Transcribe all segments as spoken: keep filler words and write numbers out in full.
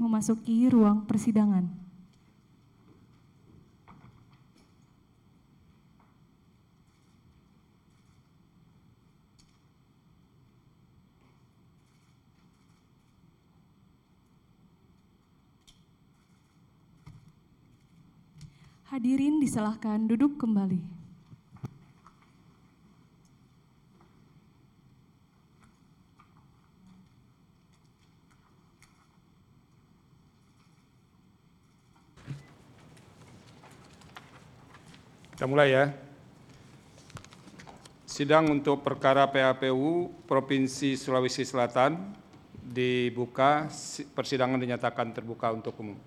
memasuki ruang persidangan. Hadirin disilahkan duduk kembali. Kita mulai ya. Sidang untuk perkara P A P U Provinsi Sulawesi Selatan dibuka, persidangan dinyatakan terbuka untuk umum.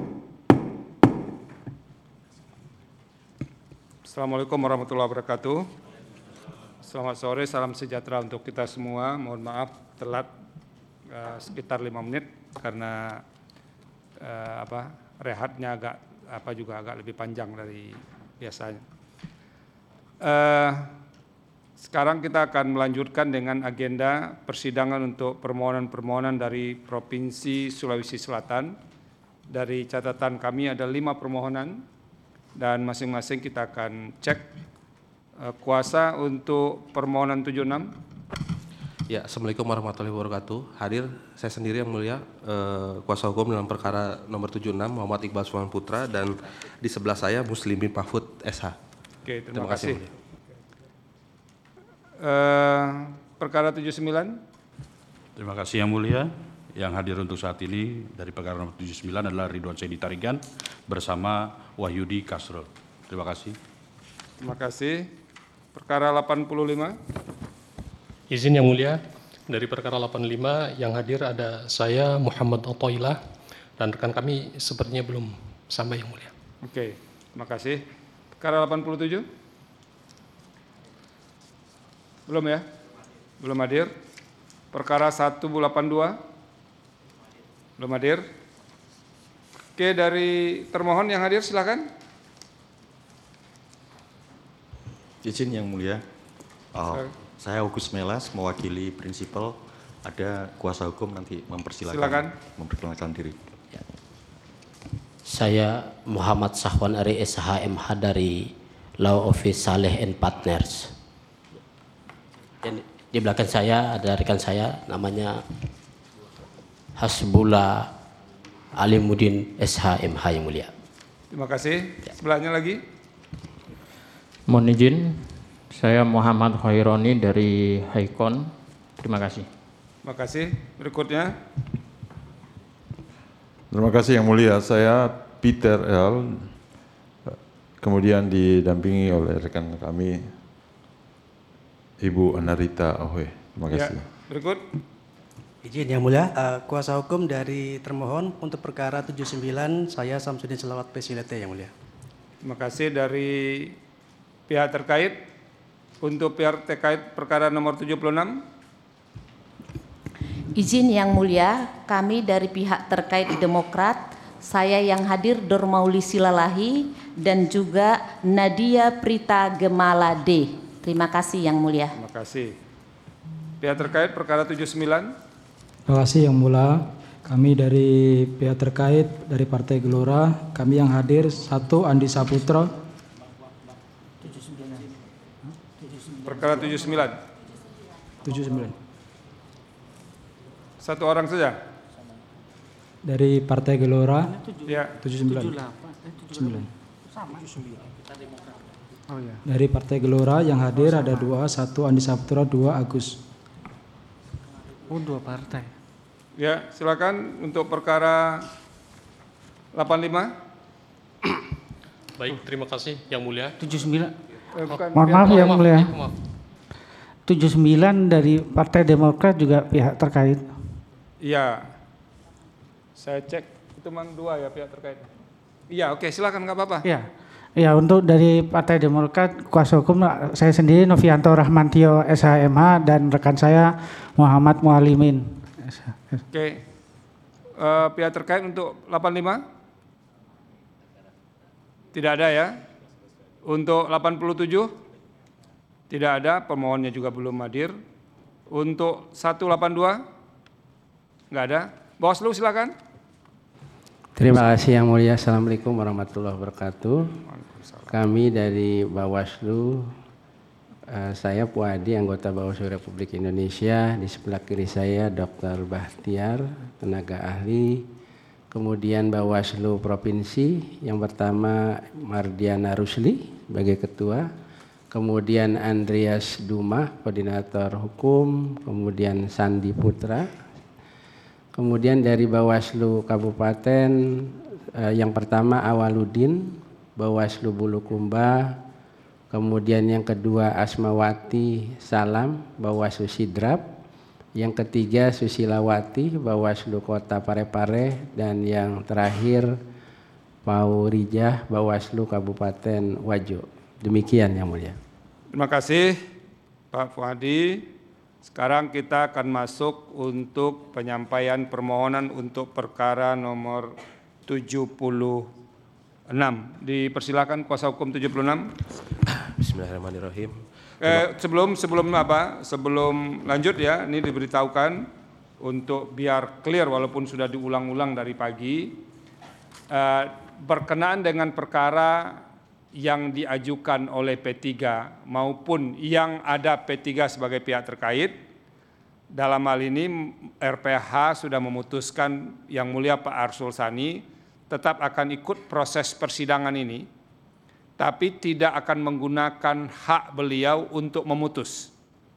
Assalamualaikum warahmatullahi wabarakatuh. Selamat sore, salam sejahtera untuk kita semua. Mohon maaf telat uh, sekitar lima menit karena uh, apa rehatnya agak apa juga agak lebih panjang dari biasanya. Uh, sekarang kita akan melanjutkan dengan agenda persidangan untuk permohonan-permohonan dari Provinsi Sulawesi Selatan. Dari catatan kami ada lima permohonan. Dan masing-masing kita akan cek. uh, kuasa untuk permohonan tujuh puluh enam. Ya, Assalamualaikum warahmatullahi wabarakatuh. Hadir saya sendiri yang mulia, eh, kuasa hukum dalam perkara nomor tujuh puluh enam Muhammad Iqbal Sulaiman Putra, dan di sebelah saya Muslim bin Mahfud S H. Oke, terima, terima kasih. kasih uh, perkara tujuh puluh sembilan. Terima kasih yang mulia. Yang hadir untuk saat ini dari perkara nomor tujuh puluh sembilan adalah Ridwan Saidi Tarigan bersama Wahyudi Kasrul. Terima kasih. Terima kasih. Perkara delapan puluh lima. Izin yang mulia, dari perkara delapan puluh lima yang hadir ada saya Muhammad Otoilah dan rekan kami sepertinya belum sampai yang mulia. Oke, terima kasih. Perkara delapan puluh tujuh. Belum ya? Belum hadir. Perkara seratus delapan puluh dua. Belum hadir. Oke, dari termohon yang hadir silakan. Izin yang mulia, uh, saya Augus Melas mewakili prinsipal, ada kuasa hukum nanti mempersilakan Silakan. memperkenalkan diri. Saya Muhammad Sahwan Ari S H M H dari Law Office Saleh and Partners. Dan di belakang saya ada rekan saya namanya Hasbullah Alimuddin S H M H yang mulia. Terima kasih. Sebelahnya lagi. Mohon izin, saya Muhammad Khaironi dari Haikon. Terima kasih. Terima kasih. Berikutnya. Terima kasih yang mulia. Saya Peter L. Kemudian didampingi oleh rekan kami Ibu Anarita Ahoe. Terima kasih. Ya, berikut. Izin yang mulia, uh, kuasa hukum dari termohon untuk perkara tujuh puluh sembilan, saya Samsudin Selawat P S I L T yang mulia. Terima kasih. Dari pihak terkait, untuk pihak terkait perkara nomor tujuh puluh enam. Izin yang mulia, kami dari pihak terkait Demokrat, saya yang hadir Dormauli Silalahi dan juga Nadia Prita Gemala D. Terima kasih yang mulia. Terima kasih. Pihak terkait perkara tujuh puluh sembilan. Terima kasih yang mulia. Kami dari pihak terkait dari Partai Gelora, kami yang hadir satu Andi Saputra. Perkara tujuh puluh sembilan. tujuh puluh sembilan. Satu orang saja. Dari Partai Gelora. Ya. tujuh puluh sembilan. sembilan. Oh, ya. Dari Partai Gelora yang hadir ada dua, satu Andi Saputra, dua Agus. Oh, dua partai. Ya, silakan untuk perkara delapan puluh lima. Baik, terima kasih yang mulia. tujuh puluh sembilan. Eh, bukan, Mohon maaf yang mulia. Maaf. tujuh puluh sembilan dari Partai Demokrat juga pihak terkait. Iya. Saya cek itu memang dua ya pihak terkait. Iya, oke, silakan nggak apa-apa. Ya. Ya, untuk dari Partai Demokrat kuasa hukum saya sendiri Novianto Rahmantio S H M H dan rekan saya Muhammad Mualimin. Oke. Uh, pihak terkait untuk delapan puluh lima? Tidak ada ya. Untuk delapan puluh tujuh? Tidak ada, pemohonnya juga belum hadir. Untuk seratus delapan puluh dua? Enggak ada. Bawaslu silakan. Terima kasih Yang Mulia. Assalamualaikum warahmatullahi wabarakatuh. Kami dari Bawaslu, uh, saya Puadi, anggota Bawaslu Republik Indonesia. Di sebelah kiri saya Doktor Bahtiar, tenaga ahli. Kemudian Bawaslu Provinsi, yang pertama Mardiana Rusli sebagai ketua. Kemudian Andreas Duma, koordinator hukum. Kemudian Sandi Putra. Kemudian dari Bawaslu Kabupaten, eh, yang pertama Awaludin, Bawaslu Bulukumba. Kemudian yang kedua Asmawati Salam, Bawaslu Sidrap. Yang ketiga Susilawati, Bawaslu Kota Parepare. Dan yang terakhir Pau Rijah, Bawaslu Kabupaten Wajo. Demikian Yang Mulia. Terima kasih Pak Fuadi. Sekarang kita akan masuk untuk penyampaian permohonan untuk perkara nomor tujuh puluh enam. Dipersilakan kuasa hukum tujuh puluh enam. Bismillahirrahmanirrahim. Eh, sebelum sebelum apa? Sebelum lanjut ya, ini diberitahukan untuk biar clear walaupun sudah diulang-ulang dari pagi. Eh, berkenaan dengan perkara yang diajukan oleh P tiga maupun yang ada P tiga sebagai pihak terkait, dalam hal ini R P H sudah memutuskan Yang Mulia Pak Arsul Sani tetap akan ikut proses persidangan ini, tapi tidak akan menggunakan hak beliau untuk memutus.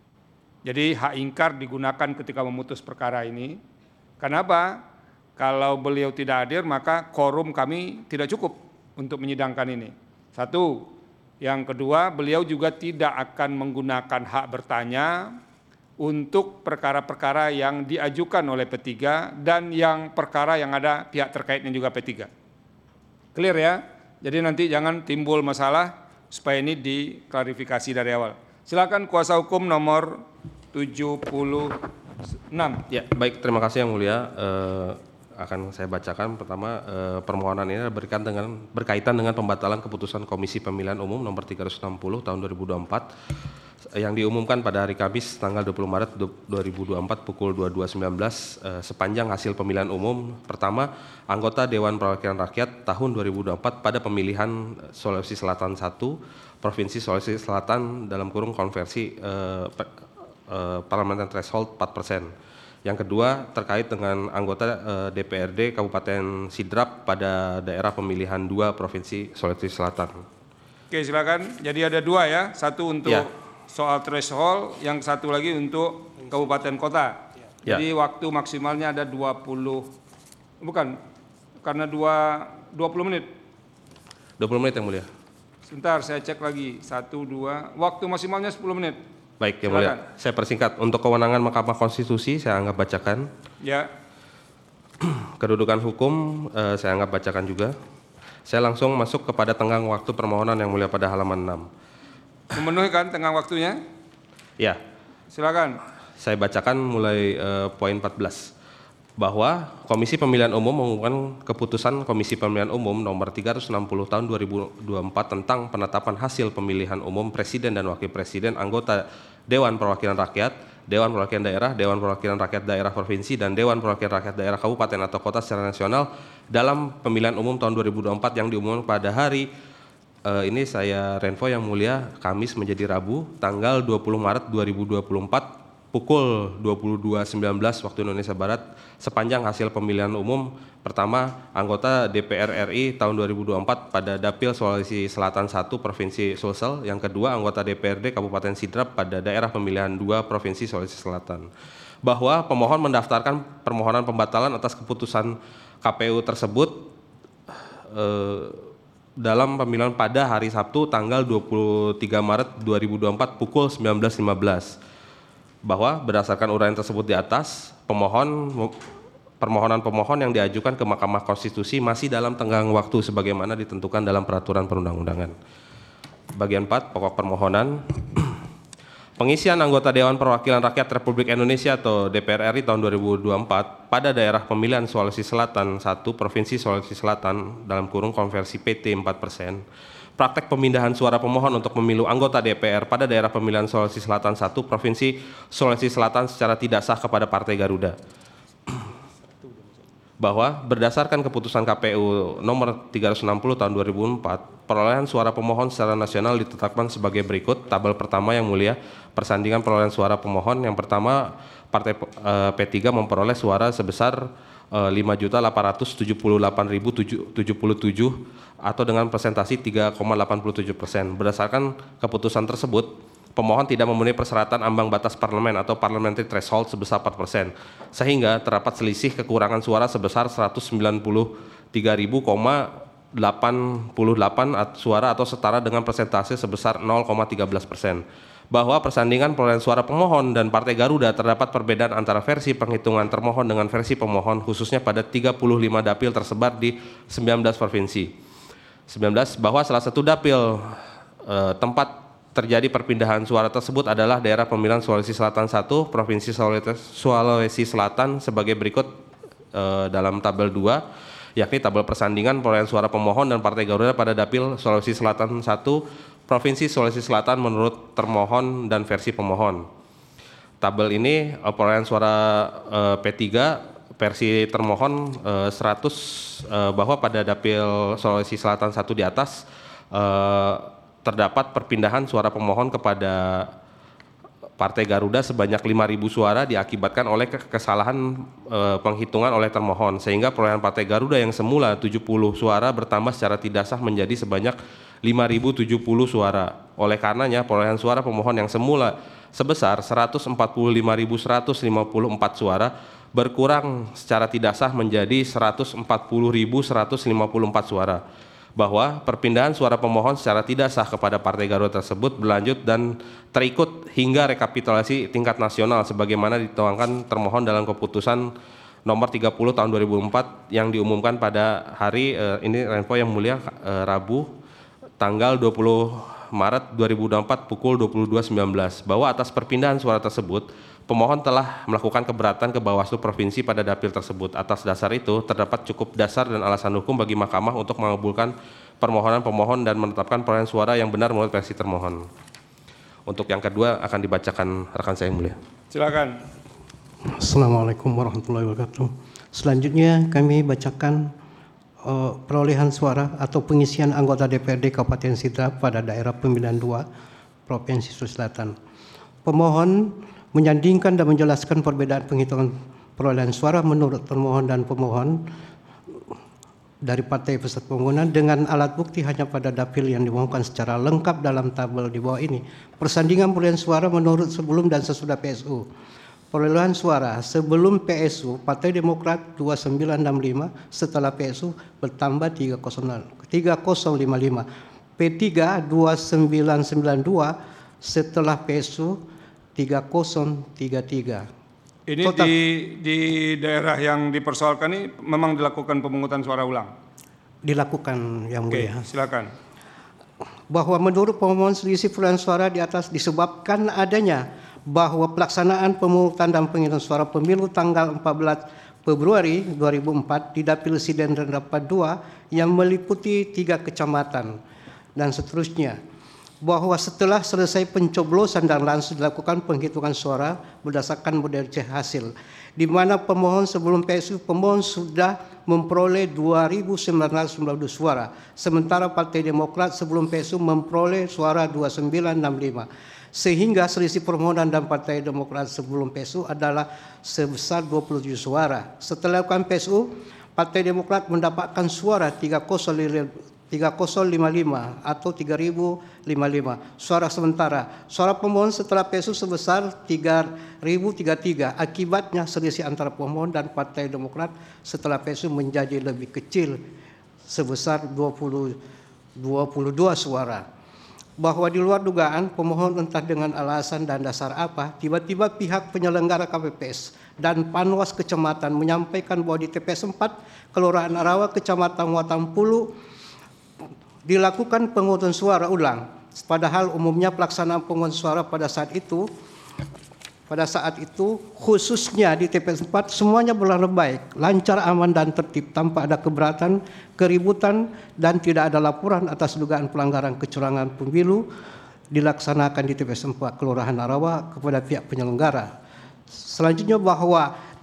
Jadi hak ingkar digunakan ketika memutus perkara ini. Kenapa? Kalau beliau tidak hadir maka quorum kami tidak cukup untuk menyidangkan ini. Satu. Yang kedua, beliau juga tidak akan menggunakan hak bertanya untuk perkara-perkara yang diajukan oleh P tiga dan yang perkara yang ada pihak terkaitnya juga P tiga. Clear ya? Jadi nanti jangan timbul masalah supaya ini diklarifikasi dari awal. Silakan kuasa hukum nomor tujuh puluh enam. Ya, baik, terima kasih Yang Mulia. Eh, akan saya bacakan. Pertama, eh, permohonan ini berkaitan dengan berkaitan dengan pembatalan keputusan Komisi Pemilihan Umum nomor tiga ratus enam puluh tahun dua ribu dua puluh empat yang diumumkan pada hari Kamis tanggal dua puluh Maret dua ribu dua puluh empat pukul dua puluh dua sembilan belas eh, sepanjang hasil pemilihan umum pertama anggota Dewan Perwakilan Rakyat tahun dua ribu dua puluh empat pada pemilihan Sulawesi Selatan satu, Provinsi Sulawesi Selatan dalam kurung konversi eh, eh, parliamentary threshold empat persen. Yang kedua terkait dengan anggota eh, D P R D Kabupaten Sidrap pada daerah pemilihan dua Provinsi Sulawesi Selatan. Oke, silakan. Jadi ada dua ya, satu untuk Ya. soal threshold, yang satu lagi untuk kabupaten kota. Ya. Jadi waktu maksimalnya ada dua puluh, bukan, karena dua, dua puluh menit. dua puluh menit Yang Mulia. Sebentar, saya cek lagi, satu, dua, waktu maksimalnya sepuluh menit. Baik Yang Mulia, saya persingkat. Untuk kewenangan Mahkamah Konstitusi saya anggap bacakan. Ya. Kedudukan hukum eh, saya anggap bacakan juga. Saya langsung masuk kepada tenggang waktu permohonan Yang Mulia pada halaman enam. Memenuhi kan tenggang waktunya? Ya. Silakan. Saya bacakan mulai eh, poin empat belas. Bahwa Komisi Pemilihan Umum mengumumkan keputusan Komisi Pemilihan Umum nomor tiga ratus enam puluh tahun dua ribu dua puluh empat tentang penetapan hasil pemilihan umum Presiden dan Wakil Presiden anggota Dewan Perwakilan Rakyat, Dewan Perwakilan Daerah, Dewan Perwakilan Rakyat Daerah Provinsi, dan Dewan Perwakilan Rakyat Daerah Kabupaten atau Kota secara nasional dalam pemilihan umum tahun dua ribu dua puluh empat yang diumumkan pada hari eh, ini saya Renvo Yang Mulia, Kamis menjadi Rabu, tanggal dua puluh Maret dua ribu dua puluh empat pukul dua puluh dua sembilan belas waktu Indonesia Barat sepanjang hasil pemilihan umum pertama anggota D P R R I tahun dua ribu dua puluh empat pada Dapil Sulawesi Selatan satu Provinsi Sulsel, yang kedua anggota D P R D Kabupaten Sidrap pada daerah pemilihan dua Provinsi Sulawesi Selatan. Bahwa pemohon mendaftarkan permohonan pembatalan atas keputusan K P U tersebut eh, dalam pemilihan pada hari Sabtu tanggal dua puluh tiga Maret dua ribu dua puluh empat pukul sembilan belas lima belas. Bahwa berdasarkan uraian tersebut di atas, pemohon permohonan pemohon yang diajukan ke Mahkamah Konstitusi masih dalam tenggang waktu sebagaimana ditentukan dalam peraturan perundang-undangan. Bagian empat, pokok permohonan. Pengisian anggota Dewan Perwakilan Rakyat Republik Indonesia atau D P R R I tahun dua ribu dua puluh empat pada daerah pemilihan Sulawesi Selatan satu, Provinsi Sulawesi Selatan dalam kurung konversi P T empat persen. Praktek pemindahan suara pemohon untuk pemilu anggota D P R pada daerah pemilihan Sulawesi Selatan satu, Provinsi Sulawesi Selatan secara tidak sah kepada Partai Garuda. bahwa berdasarkan keputusan K P U nomor tiga ratus enam puluh tahun dua ribu empat, perolehan suara pemohon secara nasional ditetapkan sebagai berikut. Tabel pertama yang mulia, persandingan perolehan suara pemohon. Yang pertama, Partai eh, P tiga memperoleh suara sebesar eh, lima juta delapan ratus tujuh puluh delapan ribu tujuh puluh tujuh atau dengan presentasi tiga koma delapan tujuh persen. Berdasarkan keputusan tersebut, pemohon tidak memenuhi persyaratan ambang batas parlemen atau parliamentary threshold sebesar empat persen, sehingga terdapat selisih kekurangan suara sebesar seratus sembilan puluh tiga ribu delapan puluh delapan suara atau setara dengan persentase sebesar nol koma tiga belas persen. Bahwa persandingan perolehan suara pemohon dan Partai Garuda terdapat perbedaan antara versi penghitungan termohon dengan versi pemohon, khususnya pada tiga puluh lima dapil tersebar di sembilan belas provinsi. sembilan belas bahwa salah satu dapil eh, tempat terjadi perpindahan suara tersebut adalah daerah pemilihan Sulawesi Selatan satu, Provinsi Sulawesi Selatan sebagai berikut eh, dalam tabel dua, yakni tabel persandingan perolehan suara pemohon dan Partai Garuda pada dapil Sulawesi Selatan satu, Provinsi Sulawesi Selatan menurut termohon dan versi pemohon. Tabel ini eh, perolehan suara eh, P tiga versi termohon eh, seratus eh, bahwa pada dapil Sulawesi Selatan satu di atas eh, terdapat perpindahan suara pemohon kepada Partai Garuda sebanyak lima ribu suara diakibatkan oleh kesalahan e, penghitungan oleh termohon, sehingga perolehan Partai Garuda yang semula tujuh puluh suara bertambah secara tidak sah menjadi sebanyak lima ribu tujuh puluh suara. Oleh karenanya perolehan suara pemohon yang semula sebesar seratus empat puluh lima ribu seratus lima puluh empat suara berkurang secara tidak sah menjadi seratus empat puluh ribu seratus lima puluh empat suara. Bahwa perpindahan suara pemohon secara tidak sah kepada Partai Garuda tersebut berlanjut dan terikut hingga rekapitulasi tingkat nasional sebagaimana dituangkan termohon dalam keputusan nomor tiga puluh tahun dua ribu empat yang diumumkan pada hari eh, ini Renpo yang mulia eh, Rabu tanggal dua puluh Maret dua ribu dua puluh empat pukul dua puluh dua sembilan belas, bahwa atas perpindahan suara tersebut pemohon telah melakukan keberatan ke Bawaslu Provinsi pada dapil tersebut. Atas dasar itu, terdapat cukup dasar dan alasan hukum bagi Mahkamah untuk mengabulkan permohonan pemohon dan menetapkan perolehan suara yang benar menurut versi termohon. Untuk yang kedua akan dibacakan rekan saya yang mulia. Silakan. Assalamualaikum warahmatullahi wabarakatuh. Selanjutnya kami bacakan uh, perolehan suara atau pengisian anggota D P R D Kabupaten Sidrap pada daerah pemilihan dua Provinsi Sulawesi Selatan. Pemohon menyandingkan dan menjelaskan perbedaan penghitungan perolehan suara menurut termohon dan pemohon dari partai peserta pembangunan dengan alat bukti hanya pada dapil yang diumumkan secara lengkap dalam tabel di bawah ini. Persandingan perolehan suara menurut sebelum dan sesudah P S U. Perolehan suara sebelum P S U Partai Demokrat dua puluh sembilan enam puluh lima, setelah P S U bertambah tiga nol lima lima. P tiga dua puluh sembilan sembilan dua, setelah P S U tiga nol tiga tiga. Ini di, di daerah yang dipersoalkan ini memang dilakukan pemungutan suara ulang? Dilakukan yang mulia. Oke, silakan. Bahwa menurut pemohon selisih perolehan suara di atas disebabkan adanya bahwa pelaksanaan pemungutan dan penghitungan suara pemilu tanggal empat belas Februari dua ribu empat di Dapil Siden dan Dapat dua yang meliputi tiga kecamatan dan seterusnya. Bahwa setelah selesai pencoblosan dan langsung dilakukan penghitungan suara berdasarkan model C hasil, di mana pemohon sebelum P S U pemohon sudah memperoleh dua ribu sembilan ratus sembilan puluh suara, sementara Partai Demokrat sebelum P S U memperoleh suara dua puluh sembilan enam puluh lima, sehingga selisih permohonan dan Partai Demokrat sebelum P S U adalah sebesar dua puluh tujuh suara. Setelah dilakukan P S U, Partai Demokrat mendapatkan suara tiga nol lima lima atau tiga ribu lima puluh lima suara sementara. Suara pemohon setelah P S U sebesar tiga ribu tiga puluh tiga. Akibatnya selisih antara pemohon dan Partai Demokrat setelah P S U menjadi lebih kecil sebesar dua puluh dua suara. Bahwa di luar dugaan pemohon entah dengan alasan dan dasar apa, tiba-tiba pihak penyelenggara K P P S dan Panwas Kecamatan menyampaikan bahwa di T P S empat Kelurahan Arawa Kecamatan Watampulu dilakukan pemungutan suara ulang, padahal umumnya pelaksanaan pemungutan suara pada saat itu pada saat itu khususnya di T P S empat semuanya berlangsung baik, lancar, aman dan tertib tanpa ada keberatan, keributan dan tidak ada laporan atas dugaan pelanggaran kecurangan pemilu dilaksanakan di T P S empat Kelurahan Arawa kepada pihak penyelenggara. Selanjutnya bahwa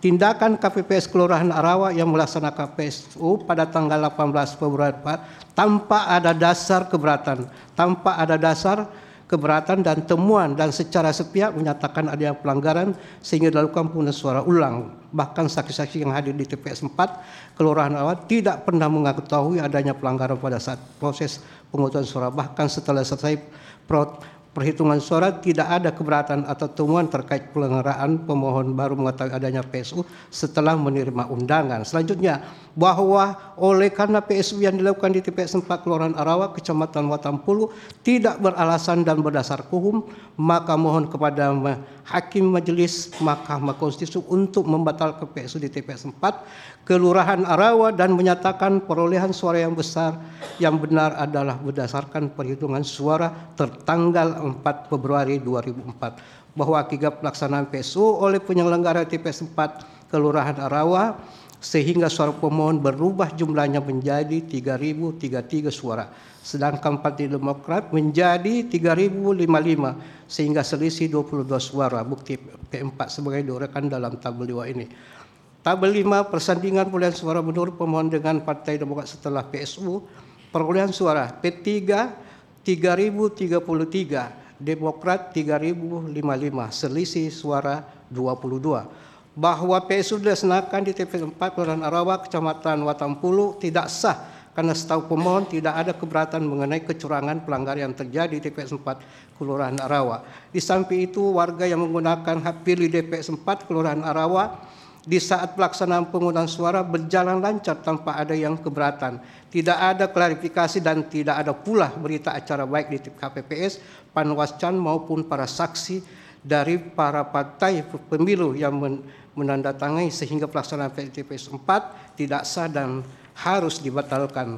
tindakan K P P S Kelurahan Arawa yang melaksanakan P S U pada tanggal delapan belas Februari tanpa ada dasar keberatan, tanpa ada dasar keberatan dan temuan dan secara sepihak menyatakan adanya pelanggaran sehingga dilakukan pemungutan suara ulang. Bahkan saksi-saksi yang hadir di T P S empat Kelurahan Arawa tidak pernah mengetahui adanya pelanggaran pada saat proses pemungutan suara. Bahkan setelah selesai perhitungan suara tidak ada keberatan atau temuan terkait pelanggaran, pemohon baru mengetahui adanya P S U setelah menerima undangan. Selanjutnya, bahwa oleh karena P S U yang dilakukan di T P S empat Kelurahan Arawa, Kecamatan Watampulu tidak beralasan dan berdasar hukum, maka mohon kepada Hakim Majelis Mahkamah Konstitusi untuk membatalkan P S U di T P S empat Kelurahan Arawa dan menyatakan perolehan suara yang besar yang benar adalah berdasarkan perhitungan suara tertanggal empat Februari dua ribu empat, bahwa akibat pelaksanaan P S U oleh penyelenggara T P S empat Kelurahan Arawa sehingga suara pemohon berubah jumlahnya menjadi tiga ribu tiga puluh tiga suara, sedangkan Partai Demokrat menjadi tiga ribu lima puluh lima sehingga selisih dua puluh dua suara. Bukti P empat sebagai diuraikan dalam tabel dua ini. Tabel lima, persandingan perolehan suara menurut pemohon dengan Partai Demokrat setelah P S U. Perolehan suara P tiga tiga ribu tiga puluh tiga, Demokrat tiga ribu lima puluh lima, selisih suara dua puluh dua. Bahwa P S U dilaksanakan di T P S empat Kelurahan Arawa, Kecamatan Watampulu tidak sah karena setahu pemohon tidak ada keberatan mengenai kecurangan pelanggaran yang terjadi di T P S empat Kelurahan Arawa. Di samping itu, warga yang menggunakan hak pilih D P S empat Kelurahan Arawa di saat pelaksanaan pemungutan suara berjalan lancar tanpa ada yang keberatan. Tidak ada klarifikasi dan tidak ada pula berita acara baik di K P P S, Panwascan maupun para saksi dari para partai pemilu yang menandatangani sehingga pelaksanaan T P S empat tidak sah dan harus dibatalkan.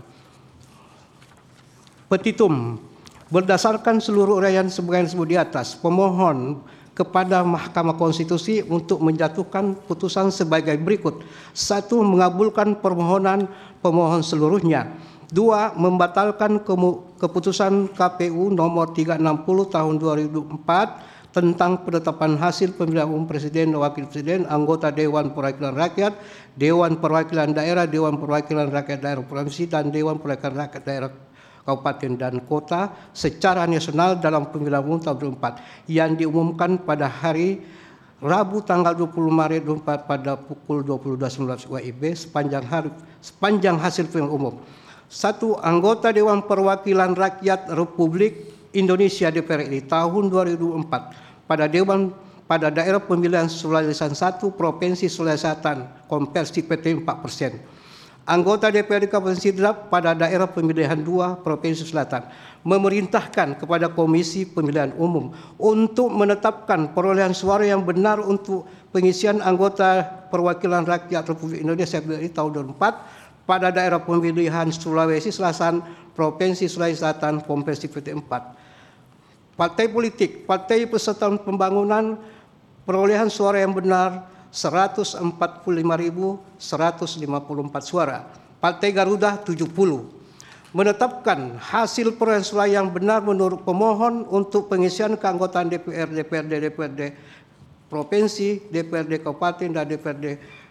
Petitum, berdasarkan seluruh uraian sebagai disebut di atas, pemohon kepada Mahkamah Konstitusi untuk menjatuhkan putusan sebagai berikut. Satu, mengabulkan permohonan pemohon seluruhnya. Dua, membatalkan keputusan K P U nomor tiga ratus enam puluh tahun dua ribu empat tentang penetapan hasil pemilihan umum presiden dan wakil presiden, anggota Dewan Perwakilan Rakyat, Dewan Perwakilan Daerah, Dewan Perwakilan Rakyat Daerah Provinsi, dan Dewan Perwakilan Rakyat Daerah Kabupaten dan Kota secara nasional dalam pemilihan umum tahun dua ribu empat yang diumumkan pada hari Rabu tanggal dua puluh Maret dua ribu empat pada pukul dua puluh dua sembilan belas W I B sepanjang hari sepanjang hasil pemilihan umum. Satu, anggota Dewan Perwakilan Rakyat Republik Indonesia D P R R I tahun dua ribu empat pada Dewan pada daerah pemilihan Sulawesi Selatan satu Provinsi Sulawesi Selatan konversi P T empat persen. Anggota D P R D Kabupaten Sidrap pada daerah pemilihan dua Provinsi Selatan memerintahkan kepada Komisi Pemilihan Umum untuk menetapkan perolehan suara yang benar untuk pengisian anggota Perwakilan Rakyat Republik Indonesia D P R R I tahun dua ribu empat pada daerah pemilihan Sulawesi Selatan Provinsi Sulawesi Selatan konversi P T empat. Partai politik, Partai Persatuan Pembangunan, perolehan suara yang benar seratus empat puluh lima ribu seratus lima puluh empat suara. Partai Garuda tujuh puluh. Menetapkan hasil perolehan suara yang benar menurut pemohon untuk pengisian keanggotaan D P R, D P R D, D P R D Provinsi, D P R D Kabupaten, dan D P R D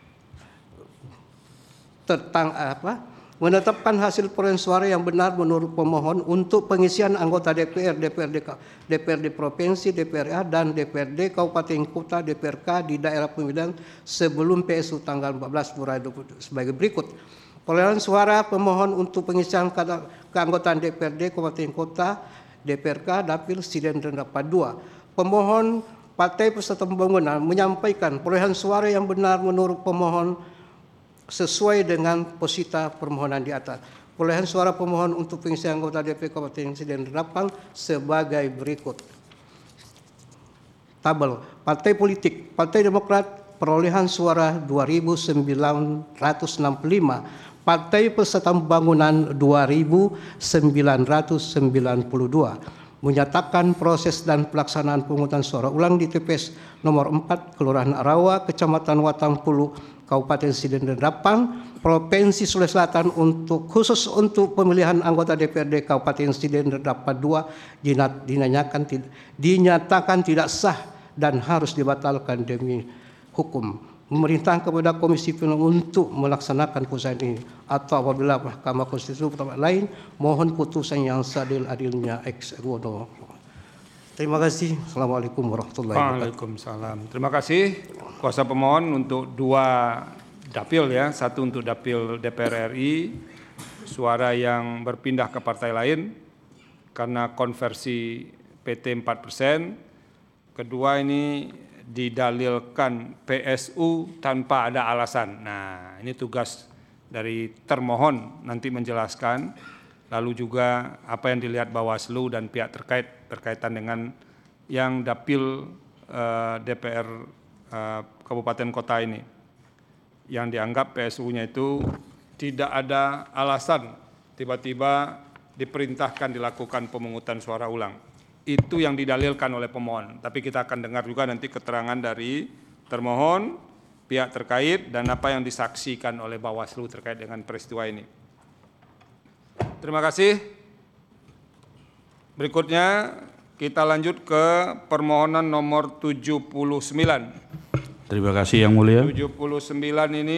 tentang apa? Menetapkan hasil perolehan suara yang benar menurut pemohon untuk pengisian anggota D P R, D P R D, D P R D Provinsi, D P R A, dan D P R D Kabupaten Kota, D P R K di daerah pemilihan sebelum P S U tanggal empat belas Februari sebagai berikut. Perolehan suara pemohon untuk pengisian keanggotaan D P R D Kabupaten Kota, D P R K, Dapil, Siden, dan Rapat dua. Pemohon Partai Persatuan Pembangunan menyampaikan perolehan suara yang benar menurut pemohon sesuai dengan posita permohonan di atas. Perolehan suara pemohon untuk pengisian anggota D P R Kabupaten Siden dan Rapang sebagai berikut. Tabel Partai Politik, Partai Demokrat perolehan suara dua ribu sembilan ratus enam puluh lima, Partai Persatuan Pembangunan dua ribu sembilan ratus sembilan puluh dua. Menyatakan proses dan pelaksanaan pemungutan suara ulang di T P S nomor empat Kelurahan Arawa, Kecamatan Watampulu, Kabupaten Siden dan Rapang, Provinsi Sulawesi Selatan untuk khusus untuk pemilihan anggota D P R D Kabupaten Siden dan Rapang dua dinyatakan, dinyatakan tidak sah dan harus dibatalkan demi hukum. memerintahkan kepada Komisi Pemilihan untuk melaksanakan putusan ini, atau apabila Mahkamah Konstitusi berpendapat lain, mohon putusan yang seadil-adilnya ex aequo. Terima kasih. Assalamualaikum warahmatullahi wabarakatuh. Waalaikumsalam. Terima kasih kuasa pemohon untuk dua dapil ya, satu untuk dapil D P R R I, suara yang berpindah ke partai lain karena konversi P T empat persen. Kedua ini didalilkan P S U tanpa ada alasan. Nah, ini tugas dari termohon nanti menjelaskan. Lalu juga apa yang dilihat Bawaslu dan pihak terkait berkaitan dengan yang dapil uh, D P R uh, Kabupaten Kota ini. Yang dianggap P S U-nya itu tidak ada alasan tiba-tiba diperintahkan dilakukan pemungutan suara ulang. Itu yang didalilkan oleh pemohon. Tapi kita akan dengar juga nanti keterangan dari termohon, pihak terkait, dan apa yang disaksikan oleh Bawaslu terkait dengan peristiwa ini. Terima kasih. Berikutnya kita lanjut ke permohonan nomor tujuh puluh sembilan. Terima kasih Yang Mulia. tujuh puluh sembilan ini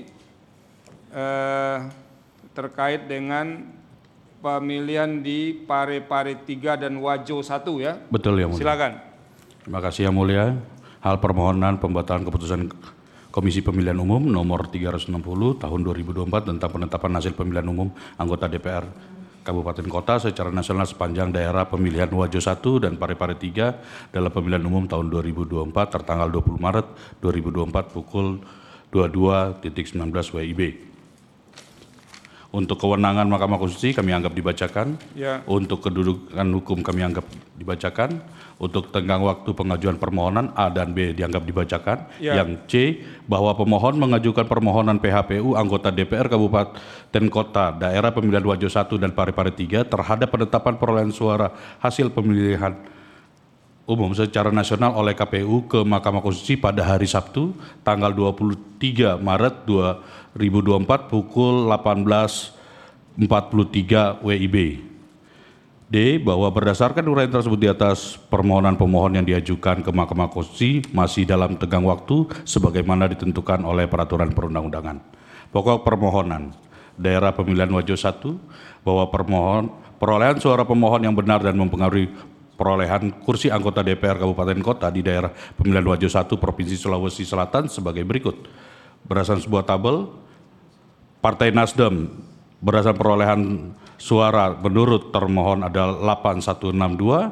eh, terkait dengan pemilihan di Parepare tiga dan Wajo satu ya. Betul Yang Mulia. Silakan. Terima kasih Yang Mulia. Hal permohonan pembatalan keputusan Komisi Pemilihan Umum nomor tiga ratus enam puluh tahun dua ribu dua puluh empat tentang penetapan hasil pemilihan umum anggota D P R Kabupaten Kota secara nasional sepanjang daerah pemilihan Wajo satu dan Parepare tiga dalam pemilihan umum tahun dua ribu dua puluh empat tertanggal dua puluh Maret dua ribu dua puluh empat pukul dua puluh dua sembilan belas W I B. Untuk kewenangan Mahkamah Konstitusi kami anggap dibacakan. Ya. Untuk kedudukan hukum kami anggap dibacakan. Untuk tenggang waktu pengajuan permohonan A dan B dianggap dibacakan. Ya. Yang C, bahwa pemohon mengajukan permohonan P H P U anggota D P R Kabupaten Kota daerah pemilihan Wajo satu dan Parepare tiga terhadap penetapan perolehan suara hasil pemilihan umum secara nasional oleh K P U ke Mahkamah Konstitusi pada hari Sabtu tanggal dua puluh tiga Maret dua ribu dua puluh empat pukul delapan belas empat puluh tiga W I B. D, bahwa berdasarkan uraian tersebut di atas permohonan pemohon yang diajukan ke Mahkamah Konstitusi masih dalam tenggang waktu sebagaimana ditentukan oleh peraturan perundang-undangan. Pokok permohonan daerah pemilihan Wajo satu, bahwa permohon perolehan suara pemohon yang benar dan mempengaruhi perolehan kursi anggota D P R Kabupaten Kota di daerah pemilihan Wajo satu Provinsi Sulawesi Selatan sebagai berikut. Berdasarkan sebuah tabel, Partai Nasdem berdasarkan perolehan suara menurut termohon adalah delapan satu enam dua,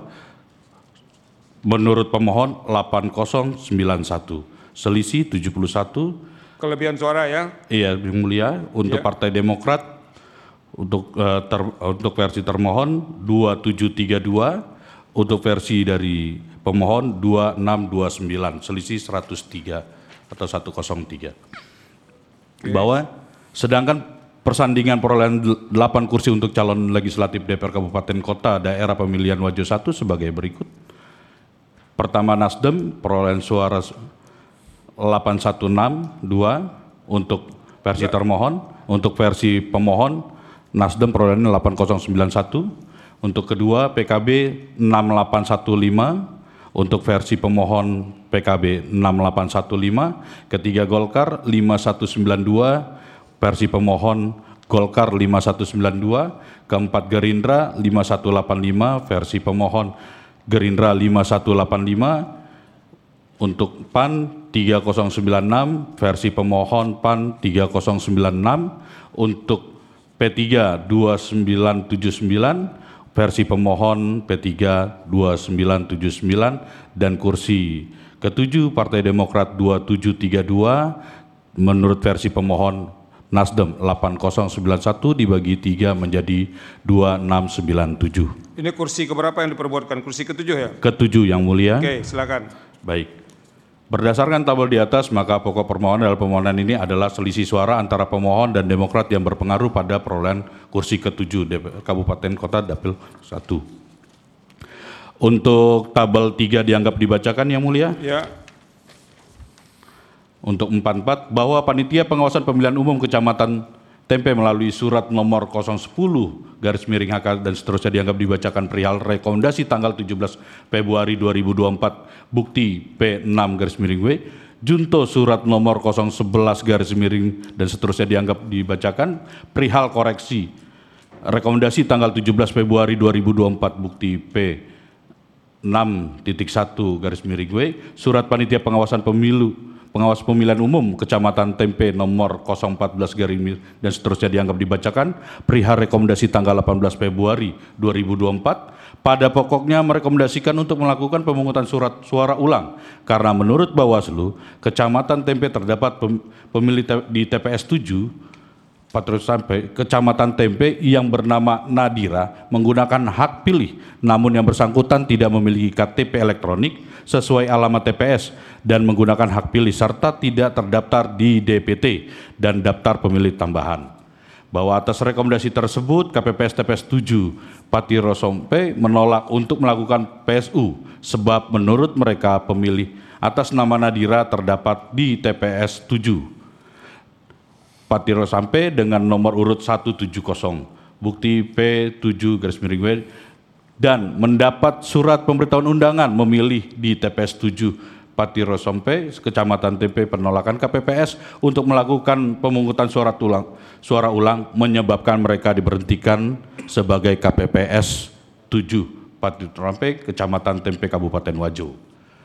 menurut pemohon delapan nol sembilan satu, selisih tujuh puluh satu. Kelebihan suara ya? Iya, Yang Mulia. Untuk Ya. Partai Demokrat, untuk uh, ter, untuk versi termohon dua tujuh tiga dua, untuk versi dari pemohon dua enam dua sembilan, selisih seratus tiga atau seratus tiga. Bahwa sedangkan persandingan perolehan delapan kursi untuk calon legislatif D P R Kabupaten Kota daerah pemilihan Wajo satu sebagai berikut. Pertama Nasdem perolehan suara delapan satu enam dua untuk versi termohon, untuk versi pemohon Nasdem perolehan delapan nol sembilan satu, untuk kedua P K B enam delapan satu lima, untuk versi pemohon P K B enam delapan satu lima, ketiga Golkar lima satu sembilan dua, versi pemohon Golkar lima satu sembilan dua, keempat Gerindra lima satu delapan lima, versi pemohon Gerindra lima satu delapan lima, untuk P A N tiga nol sembilan enam, versi pemohon P A N tiga nol sembilan enam, untuk P tiga dua sembilan tujuh sembilan, versi pemohon P tiga dua sembilan tujuh sembilan, dan kursi ketujuh Partai Demokrat dua tujuh tiga dua, menurut versi pemohon Nasdem delapan nol sembilan satu dibagi tiga menjadi dua enam sembilan tujuh. Ini kursi keberapa yang diperbuatkan? Kursi ketujuh ya? Ketujuh Yang Mulia. Oke, silakan. Baik. Berdasarkan tabel di atas, maka pokok permohonan dalam permohonan ini adalah selisih suara antara pemohon dan Demokrat yang berpengaruh pada perolehan kursi ketujuh D P R Kabupaten Kota Dapil satu. Untuk tabel tiga dianggap dibacakan Yang Mulia. Ya. Untuk empat empat, bahwa Panitia Pengawasan Pemilihan Umum Kecamatan Tempe melalui surat nomor nol sepuluh garis miring H K dan seterusnya dianggap dibacakan perihal rekomendasi tanggal tujuh belas Februari dua ribu dua puluh empat bukti P enam garis miring W junto surat nomor nol sebelas garis miring dan seterusnya dianggap dibacakan, perihal koreksi rekomendasi tanggal tujuh belas Februari dua ribu dua puluh empat bukti P enam titik satu garis miring W, surat panitia pengawasan pemilu pengawas pemilihan umum Kecamatan Tempe nomor nol empat belas garis miring dan seterusnya dianggap dibacakan, perihal rekomendasi tanggal delapan belas Februari dua ribu dua puluh empat pada pokoknya merekomendasikan untuk melakukan pemungutan surat suara ulang karena menurut Bawaslu Kecamatan Tempe terdapat pemilih di T P S tujuh Patrus sampai Kecamatan Tempe yang bernama Nadira menggunakan hak pilih, namun yang bersangkutan tidak memiliki K T P elektronik sesuai alamat T P S dan menggunakan hak pilih serta tidak terdaftar di D P T dan daftar pemilih tambahan. Bahwa atas rekomendasi tersebut K P P S T P S tujuh Patiro Sompe menolak untuk melakukan P S U sebab menurut mereka pemilih atas nama Nadira terdapat di T P S tujuh. Patiro sampai dengan nomor urut seratus tujuh puluh bukti P tujuh garis miring W dan mendapat surat pemberitahuan undangan memilih di T P S tujuh Patiro sampai Kecamatan Tempe penolakan K P P S untuk melakukan pemungutan suara ulang suara ulang menyebabkan mereka diberhentikan sebagai K P P S tujuh Patiro sampai Kecamatan Tempe Kabupaten Wajo.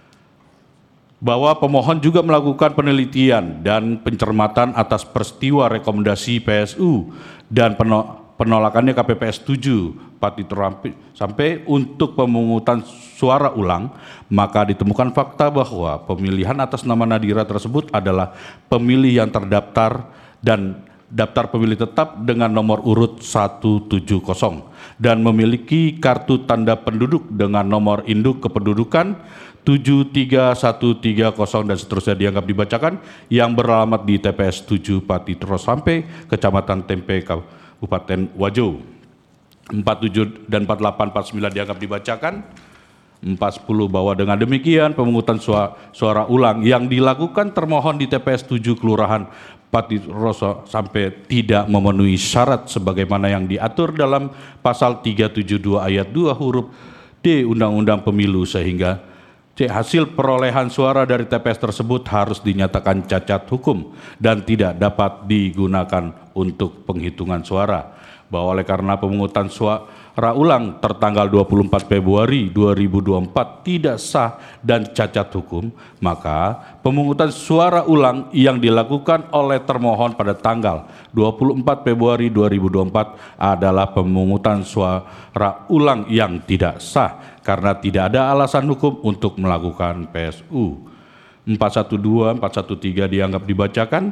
Bahwa pemohon juga melakukan penelitian dan pencermatan atas peristiwa rekomendasi P S U dan penolakannya K P P S tujuh Patiro sampai untuk pemungutan suara ulang, maka ditemukan fakta bahwa pemilihan atas nama Nadira tersebut adalah pemilih yang terdaftar dan daftar pemilih tetap dengan nomor urut seratus tujuh puluh dan memiliki kartu tanda penduduk dengan nomor induk kependudukan tujuh tiga satu tiga nol dan seterusnya dianggap dibacakan yang beralamat di T P S tujuh Patiro sampai Kecamatan Tempe Kabupaten Wajo. empat puluh tujuh dan empat puluh delapan empat puluh sembilan dianggap dibacakan. empat puluh bahwa dengan demikian pemungutan suara, suara ulang yang dilakukan termohon di T P S tujuh Kelurahan Patiro sampai tidak memenuhi syarat sebagaimana yang diatur dalam pasal tiga ratus tujuh puluh dua ayat dua huruf D Undang-Undang Pemilu sehingga C. Hasil perolehan suara dari T P S tersebut harus dinyatakan cacat hukum dan tidak dapat digunakan untuk penghitungan suara. Bahwa oleh karena pemungutan suara ulang tertanggal dua puluh empat Februari dua ribu dua puluh empat tidak sah dan cacat hukum, maka pemungutan suara ulang yang dilakukan oleh termohon pada tanggal dua puluh empat Februari dua ribu dua puluh empat adalah pemungutan suara ulang yang tidak sah karena tidak ada alasan hukum untuk melakukan P S U. empat satu dua, empat satu tiga dianggap dibacakan.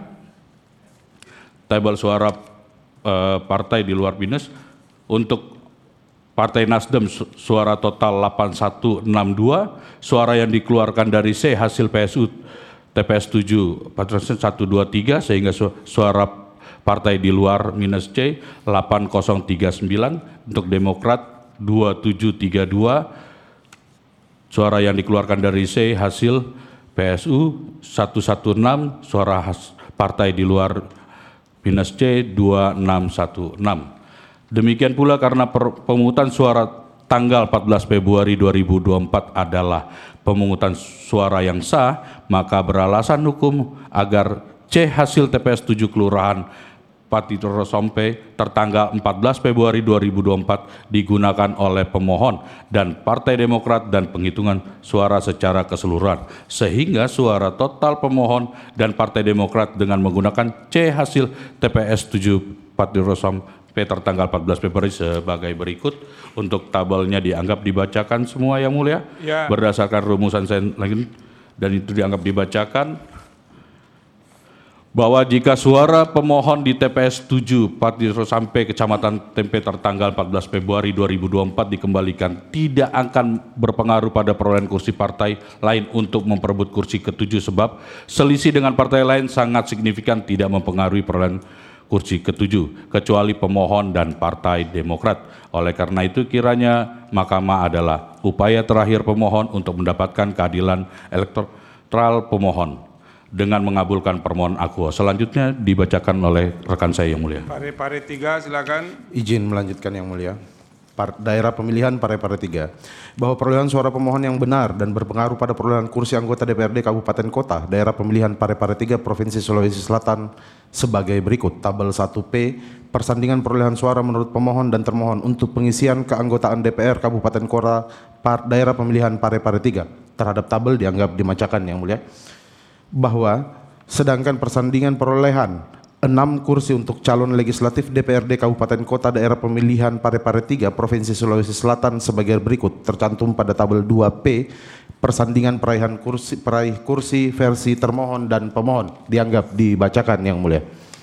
Tabel suara eh, partai di luar minus untuk Partai Nasdem suara total delapan satu enam dua, suara yang dikeluarkan dari C hasil P S U T P S tujuh satu dua tiga sehingga suara partai di luar minus C delapan nol tiga sembilan, untuk Demokrat dua tujuh tiga dua, suara yang dikeluarkan dari C hasil P S U satu satu enam, suara partai di luar minus C dua enam satu enam. Demikian pula karena pemungutan suara tanggal empat belas Februari dua ribu dua puluh empat adalah pemungutan suara yang sah, maka beralasan hukum agar C hasil T P S tujuh Kelurahan Patiro Sompe tertanggal empat belas Februari dua ribu dua puluh empat digunakan oleh pemohon dan Partai Demokrat dan penghitungan suara secara keseluruhan, sehingga suara total pemohon dan Partai Demokrat dengan menggunakan C hasil T P S tujuh Patiro Sompe tertanggal empat belas Februari sebagai berikut. Untuk tabelnya dianggap dibacakan semua yang mulia ya. Berdasarkan rumusan saya lagi dan itu dianggap dibacakan bahwa jika suara pemohon di T P S tujuh Patiro sampai Kecamatan Tempe tertanggal empat belas Februari dua ribu dua puluh empat dikembalikan tidak akan berpengaruh pada perolehan kursi partai lain untuk memperebut kursi ketujuh sebab selisih dengan partai lain sangat signifikan tidak mempengaruhi perolehan kursi ketujuh kecuali pemohon dan Partai Demokrat. Oleh karena itu kiranya Mahkamah adalah upaya terakhir pemohon untuk mendapatkan keadilan elektoral pemohon dengan mengabulkan permohonan akuo. Selanjutnya dibacakan oleh rekan saya yang mulia. Pare Pare tiga silakan. Izin melanjutkan yang mulia. daerah pemilihan Parepare tiga, bahwa perolehan suara pemohon yang benar dan berpengaruh pada perolehan kursi anggota D P R D Kabupaten Kota daerah pemilihan Parepare tiga Provinsi Sulawesi Selatan sebagai berikut. Tabel satu P, persandingan perolehan suara menurut pemohon dan termohon untuk pengisian keanggotaan D P R Kabupaten Kota daerah pemilihan Parepare tiga. Terhadap tabel dianggap dimacakan yang mulia. Bahwa sedangkan persandingan perolehan enam kursi untuk calon legislatif D P R D Kabupaten Kota daerah pemilihan Parepare tiga Provinsi Sulawesi Selatan sebagai berikut. Tercantum pada tabel dua P, persandingan peraihan kursi, peraih kursi versi termohon dan pemohon dianggap dibacakan yang mulia.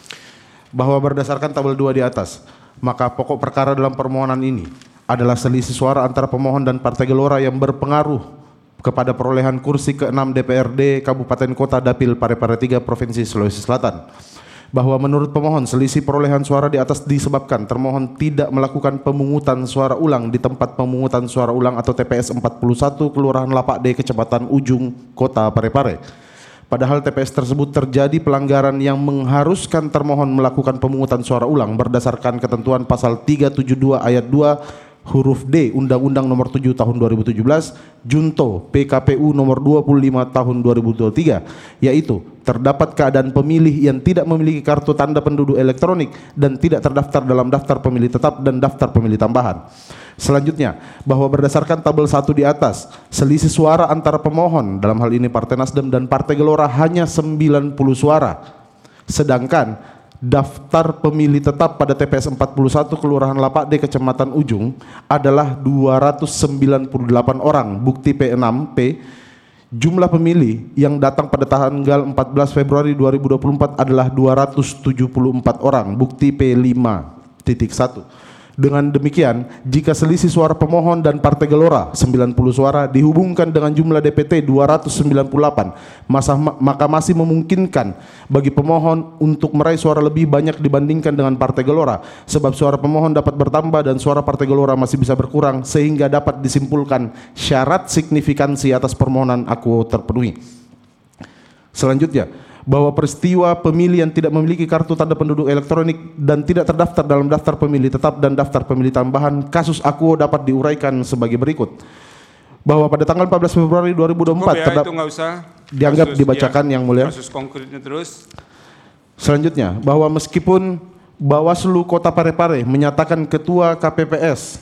Bahwa berdasarkan tabel dua di atas, maka pokok perkara dalam permohonan ini adalah selisih suara antara pemohon dan Partai Gelora yang berpengaruh kepada perolehan kursi keenam D P R D Kabupaten Kota Dapil Parepare tiga Provinsi Sulawesi Selatan. Bahwa menurut pemohon selisih perolehan suara di atas disebabkan termohon tidak melakukan pemungutan suara ulang di tempat pemungutan suara ulang atau T P S empat puluh satu Kelurahan Lapak D Kecamatan Ujung Kota Parepare. Padahal T P S tersebut terjadi pelanggaran yang mengharuskan termohon melakukan pemungutan suara ulang berdasarkan ketentuan pasal tiga tujuh dua ayat dua huruf D Undang-Undang Nomor tujuh Tahun dua ribu tujuh belas Junto P K P U Nomor dua puluh lima Tahun dua ribu dua puluh tiga, yaitu terdapat keadaan pemilih yang tidak memiliki kartu tanda penduduk elektronik dan tidak terdaftar dalam daftar pemilih tetap dan daftar pemilih tambahan. Selanjutnya, bahwa berdasarkan tabel satu di atas, selisih suara antara pemohon, dalam hal ini Partai Nasdem dan Partai Gelora hanya sembilan puluh suara. Sedangkan daftar pemilih tetap pada T P S empat puluh satu Kelurahan Lapak D Kecamatan Ujung adalah dua ratus sembilan puluh delapan orang, bukti P enam P. Jumlah pemilih yang datang pada tanggal empat belas Februari dua ribu dua puluh empat adalah dua ratus tujuh puluh empat orang, bukti P lima titik satu. Dengan demikian, jika selisih suara pemohon dan Partai Gelora sembilan puluh suara dihubungkan dengan jumlah D P T dua ratus sembilan puluh delapan, masa, maka masih memungkinkan bagi pemohon untuk meraih suara lebih banyak dibandingkan dengan Partai Gelora, sebab suara pemohon dapat bertambah dan suara Partai Gelora masih bisa berkurang, sehingga dapat disimpulkan syarat signifikansi atas permohonan aku terpenuhi. Selanjutnya, bahwa peristiwa pemilih yang tidak memiliki kartu tanda penduduk elektronik dan tidak terdaftar dalam daftar pemilih tetap dan daftar pemilih tambahan, kasus akuo dapat diuraikan sebagai berikut. Bahwa pada tanggal empat belas Februari dua ribu dua puluh empat ya, terdapat, itu nggak usah. dianggap Kasus, dibacakan ya, yang mulia. Kasus konkretnya terus. Selanjutnya, bahwa meskipun Bawaslu Kota Parepare menyatakan Ketua K P P S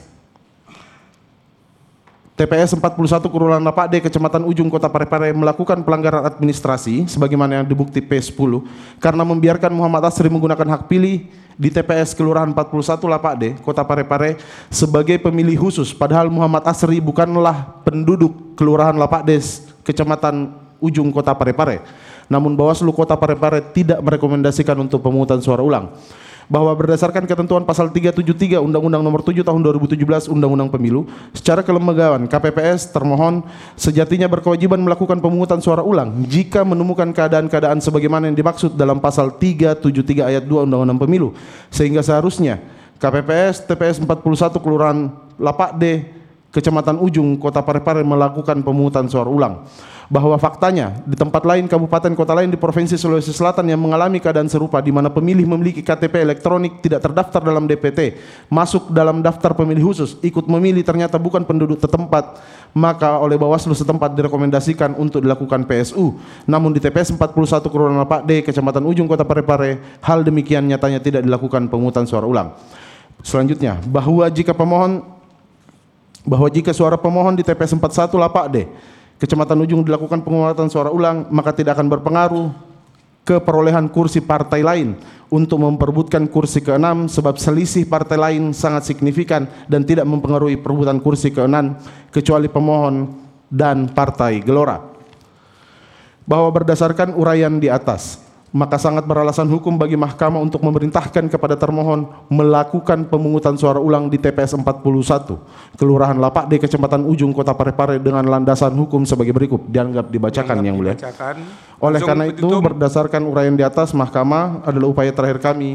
T P S empat puluh satu Kelurahan Lapak D Kecamatan Ujung Kota Parepare melakukan pelanggaran administrasi sebagaimana yang dibukti P sepuluh karena membiarkan Muhammad Asri menggunakan hak pilih di T P S Kelurahan empat puluh satu Lapak D Kota Parepare sebagai pemilih khusus, padahal Muhammad Asri bukanlah penduduk Kelurahan Lapak D Kecamatan Ujung Kota Parepare. Namun Bawaslu Kota Parepare tidak merekomendasikan untuk pemungutan suara ulang. Bahwa berdasarkan ketentuan pasal tiga tujuh tiga Undang-Undang Nomor tujuh Tahun dua ribu tujuh belas Undang-Undang Pemilu, secara kelembagaan K P P S termohon sejatinya berkewajiban melakukan pemungutan suara ulang jika menemukan keadaan-keadaan sebagaimana yang dimaksud dalam pasal tiga tujuh tiga ayat dua Undang-Undang Pemilu, sehingga seharusnya K P P S T P S empat puluh satu Kelurahan Lapak D Kecamatan Ujung Kota Parepare melakukan pemungutan suara ulang. Bahwa faktanya di tempat lain kabupaten kota lain di Provinsi Sulawesi Selatan yang mengalami keadaan serupa di mana pemilih memiliki K T P elektronik tidak terdaftar dalam D P T, masuk dalam daftar pemilih khusus, ikut memilih ternyata bukan penduduk setempat, maka oleh Bawaslu setempat direkomendasikan untuk dilakukan P S U. Namun di T P S empat puluh satu Kelurahan Lapak D Kecamatan Ujung Kota Parepare hal demikian nyatanya tidak dilakukan pemungutan suara ulang. Selanjutnya, bahwa jika pemohon bahwa jika suara pemohon di T P S empat puluh satu Lapak D Kecamatan Ujung dilakukan pemungutan suara ulang, maka tidak akan berpengaruh ke perolehan kursi partai lain untuk memperebutkan kursi keenam, sebab selisih partai lain sangat signifikan dan tidak mempengaruhi perebutan kursi keenam kecuali pemohon dan Partai Gelora. Bahwa berdasarkan uraian di atas, maka sangat beralasan hukum bagi mahkamah untuk memerintahkan kepada termohon melakukan pemungutan suara ulang di T P S empat puluh satu Kelurahan Lapak D Kecamatan Ujung Kota Parepare dengan landasan hukum sebagai berikut, dianggap dibacakan yang mulia. Oleh karena itu, berdasarkan uraian di atas, mahkamah adalah upaya terakhir kami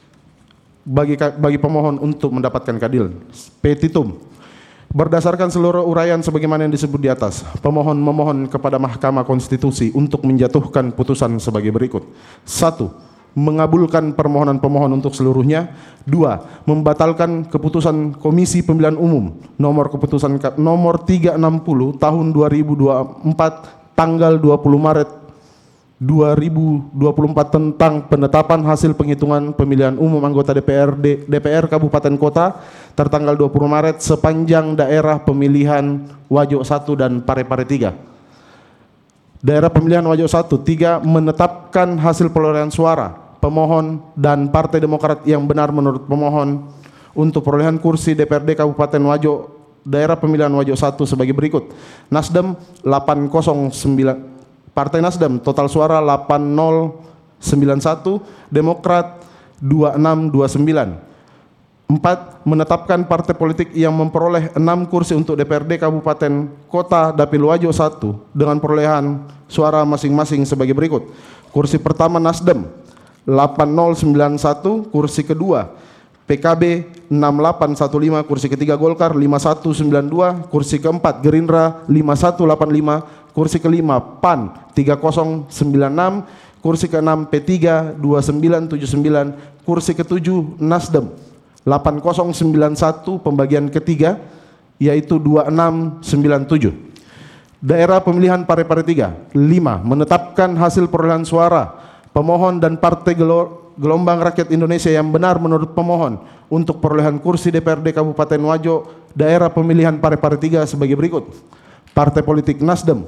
bagi bagi pemohon untuk mendapatkan keadilan. Petitum. Berdasarkan seluruh uraian sebagaimana yang disebut di atas, pemohon memohon kepada Mahkamah Konstitusi untuk menjatuhkan putusan sebagai berikut. Satu, mengabulkan permohonan pemohon untuk seluruhnya. Dua, membatalkan keputusan Komisi Pemilihan Umum nomor keputusan nomor tiga ratus enam puluh tahun dua ribu dua puluh empat tanggal dua puluh Maret dua ribu dua puluh empat tentang penetapan hasil penghitungan pemilihan umum anggota D P R D, D P R Kabupaten Kota tertanggal dua puluh Maret sepanjang daerah pemilihan Wajo satu dan Parepare tiga. Daerah pemilihan Wajo satu, tiga, menetapkan hasil perolehan suara pemohon dan Partai Demokrat yang benar menurut pemohon untuk perolehan kursi D P R D Kabupaten Wajo daerah pemilihan Wajo satu sebagai berikut. Nasdem delapan nol sembilan, Partai Nasdem total suara delapan nol sembilan satu, Demokrat dua enam dua sembilan. Empat, menetapkan partai politik yang memperoleh enam kursi untuk D P R D Kabupaten Kota Dapil Wajo satu dengan perolehan suara masing-masing sebagai berikut. Kursi pertama Nasdem delapan nol sembilan satu, kursi kedua P K B enam delapan satu lima, kursi ketiga Golkar lima satu sembilan dua, kursi keempat Gerindra lima satu delapan lima, kursi kelima P A N tiga nol sembilan enam, kursi keenam P tiga dua sembilan tujuh sembilan, kursi ketujuh Nasdem delapan nol sembilan satu pembagian ketiga yaitu dua enam sembilan tujuh. Daerah pemilihan Parepare tiga. Lima, menetapkan hasil perolehan suara pemohon dan Partai Gelombang Rakyat Indonesia yang benar menurut pemohon untuk perolehan kursi D P R D Kabupaten Wajo daerah pemilihan Parepare tiga sebagai berikut. Partai politik Nasdem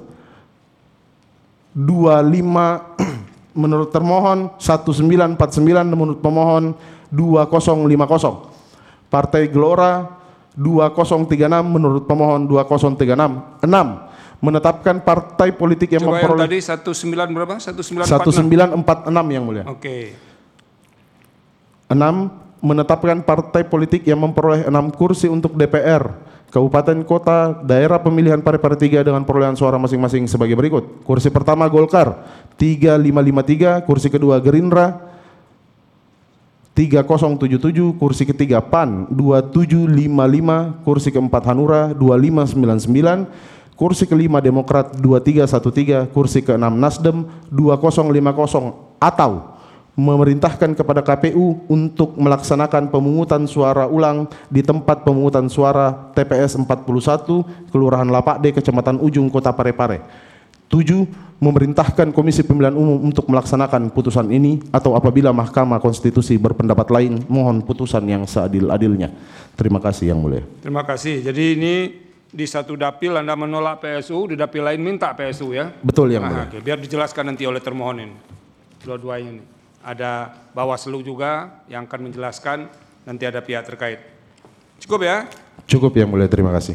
dua lima menurut termohon, satu sembilan empat sembilan menurut pemohon, dua nol lima nol. Partai Gelora dua nol tiga enam menurut pemohon, dua nol tiga enam. Enam, menetapkan partai politik yang Coba memperoleh yang tadi satu sembilan berapa? satu sembilan empat enam yang mulia. Oke. Enam, menetapkan partai politik yang memperoleh enam kursi untuk D P R Kabupaten Kota daerah pemilihan Parepare tiga dengan perolehan suara masing-masing sebagai berikut. Kursi pertama Golkar tiga lima lima tiga, kursi kedua Gerindra tiga nol tujuh tujuh, kursi ketiga P A N dua tujuh lima lima, kursi keempat Hanura dua lima sembilan sembilan, kursi kelima Demokrat dua tiga satu tiga, kursi keenam Nasdem dua nol lima nol, atau memerintahkan kepada K P U untuk melaksanakan pemungutan suara ulang di tempat pemungutan suara T P S empat puluh satu Kelurahan Lapak D Kecamatan Ujung Kota Parepare. Tujuh, memerintahkan Komisi Pemilihan Umum untuk melaksanakan putusan ini atau apabila Mahkamah Konstitusi berpendapat lain mohon putusan yang seadil-adilnya. Terima kasih yang mulia. Terima kasih. Jadi ini di satu dapil Anda menolak P S U, di dapil lain minta P S U ya? Betul yang nah, mulia. oke. Biar dijelaskan nanti oleh termohon ini. Dua-duanya ini. Ada Bawaslu juga yang akan menjelaskan, nanti ada pihak terkait. Cukup ya? Cukup yang mulia, terima kasih.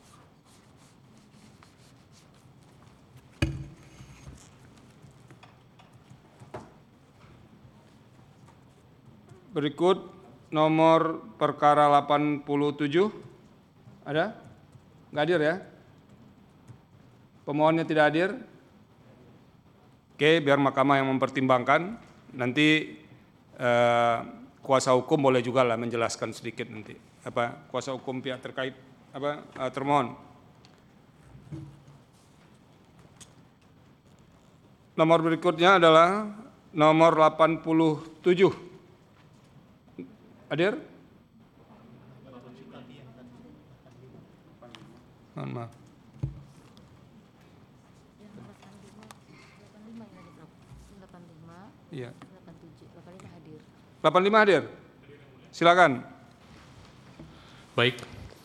Berikut nomor perkara delapan puluh tujuh. Ada? Nggak hadir ya? Pemohonnya tidak hadir? Oke, biar mahkamah yang mempertimbangkan. Nanti eh, kuasa hukum boleh juga lah menjelaskan sedikit nanti. Apa kuasa hukum pihak terkait apa eh, termohon. Nomor berikutnya adalah nomor delapan puluh tujuh. Hadir? Mohon maaf. Iya. delapan puluh lima hadir. Silakan. Baik.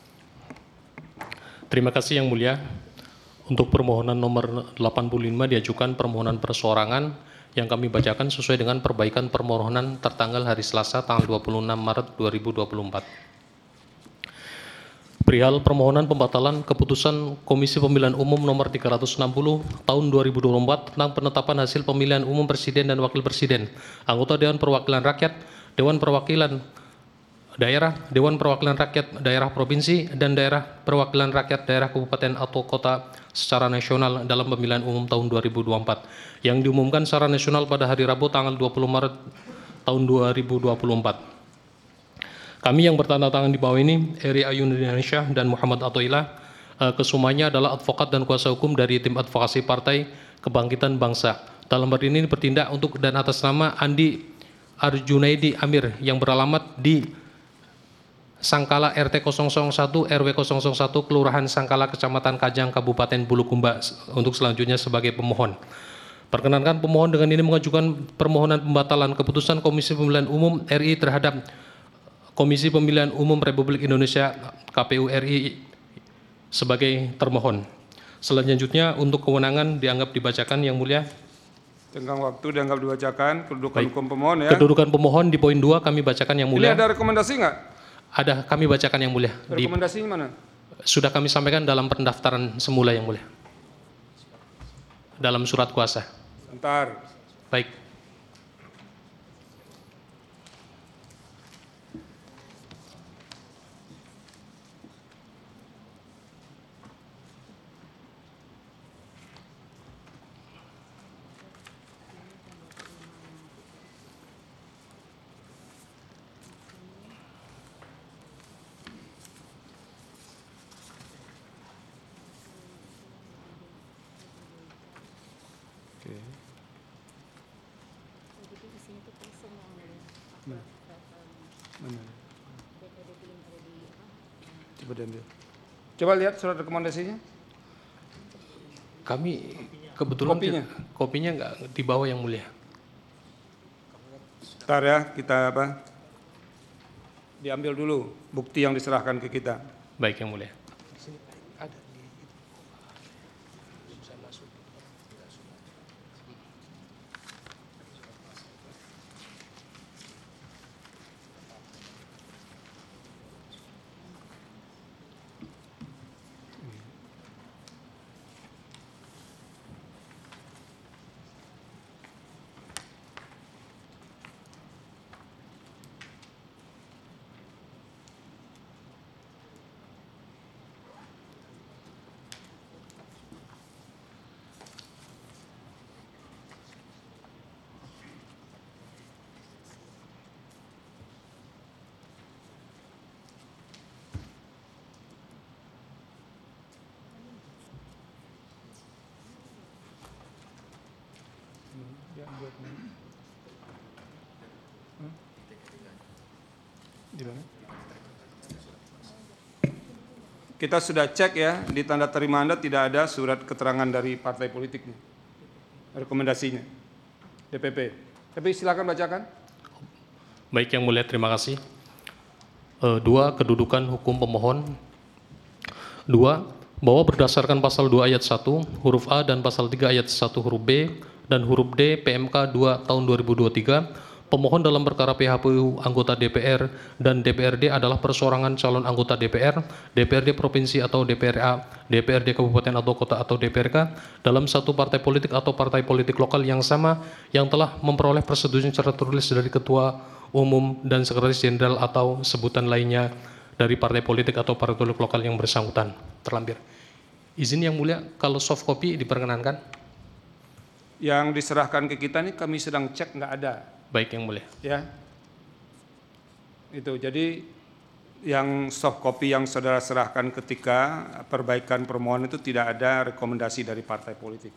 Terima kasih yang mulia. Untuk permohonan nomor delapan puluh lima diajukan permohonan perseorangan yang kami bacakan sesuai dengan perbaikan permohonan tertanggal hari Selasa tanggal dua puluh enam Maret dua ribu dua puluh empat. Perihal permohonan pembatalan keputusan Komisi Pemilihan Umum nomor tiga ratus enam puluh tahun dua ribu dua puluh empat tentang penetapan hasil pemilihan umum presiden dan wakil presiden, anggota Dewan Perwakilan Rakyat, Dewan Perwakilan Daerah, Dewan Perwakilan Rakyat Daerah Provinsi, dan Daerah Perwakilan Rakyat Daerah Kabupaten atau Kota secara nasional dalam pemilihan umum tahun dua ribu dua puluh empat yang diumumkan secara nasional pada hari Rabu tanggal dua puluh Maret tahun dua ribu dua puluh empat. Kami yang bertanda tangan di bawah ini, Eri Ayun Indonesia dan Muhammad Atoilah, kesemuanya adalah advokat dan kuasa hukum dari tim advokasi Partai Kebangkitan Bangsa. Dalam hal ini bertindak untuk dan atas nama Andi Arjunaidi Amir yang beralamat di Sangkala R T nol nol satu R W nol nol satu Kelurahan Sangkala Kecamatan Kajang Kabupaten Bulukumba untuk selanjutnya sebagai pemohon. Perkenankan pemohon dengan ini mengajukan permohonan pembatalan keputusan Komisi Pemilihan Umum R I terhadap Komisi Pemilihan Umum Republik Indonesia K P U R I sebagai termohon. Selanjutnya untuk kewenangan dianggap dibacakan Yang Mulia. Tenggang waktu dianggap dibacakan, kedudukan Baik. hukum pemohon ya. Kedudukan pemohon di poin dua kami bacakan Yang Mulia. Ini ada rekomendasi nggak? Ada, kami bacakan Yang Mulia. Di, Rekomendasinya mana? sudah kami sampaikan dalam pendaftaran semula Yang Mulia. Dalam surat kuasa. Bentar. Baik. Coba diambil. Coba lihat surat rekomendasinya. Kami kebetulan Kopinya? kopinya nggak di bawah Yang Mulia. Bentar ya, kita apa? Diambil dulu bukti yang diserahkan ke kita. Baik Yang Mulia. Kita sudah cek ya, di tanda terima Anda tidak ada surat keterangan dari partai politiknya. Rekomendasinya. D P P. Tapi silakan bacakan. Baik Yang Mulia, terima kasih. E, dua, kedudukan hukum pemohon. Dua, bahwa berdasarkan pasal dua ayat satu huruf A dan pasal tiga ayat satu huruf B dan huruf D P M K dua tahun dua ribu dua puluh tiga, pemohon dalam perkara P H P U anggota D P R dan D P R D adalah perseorangan calon anggota D P R, D P R D provinsi atau D P R A, D P R D kabupaten atau kota atau D P R K dalam satu partai politik atau partai politik lokal yang sama yang telah memperoleh persetujuan secara tertulis dari ketua umum dan sekretaris jenderal atau sebutan lainnya dari partai politik atau partai politik lokal yang bersangkutan. Terlampir. Izin Yang Mulia, kalau soft copy diperkenankan. Yang diserahkan ke kita ini kami sedang cek nggak ada. Baik Yang Mulia. Ya. Itu jadi yang soft copy yang saudara serahkan ketika perbaikan permohonan itu tidak ada rekomendasi dari partai politik.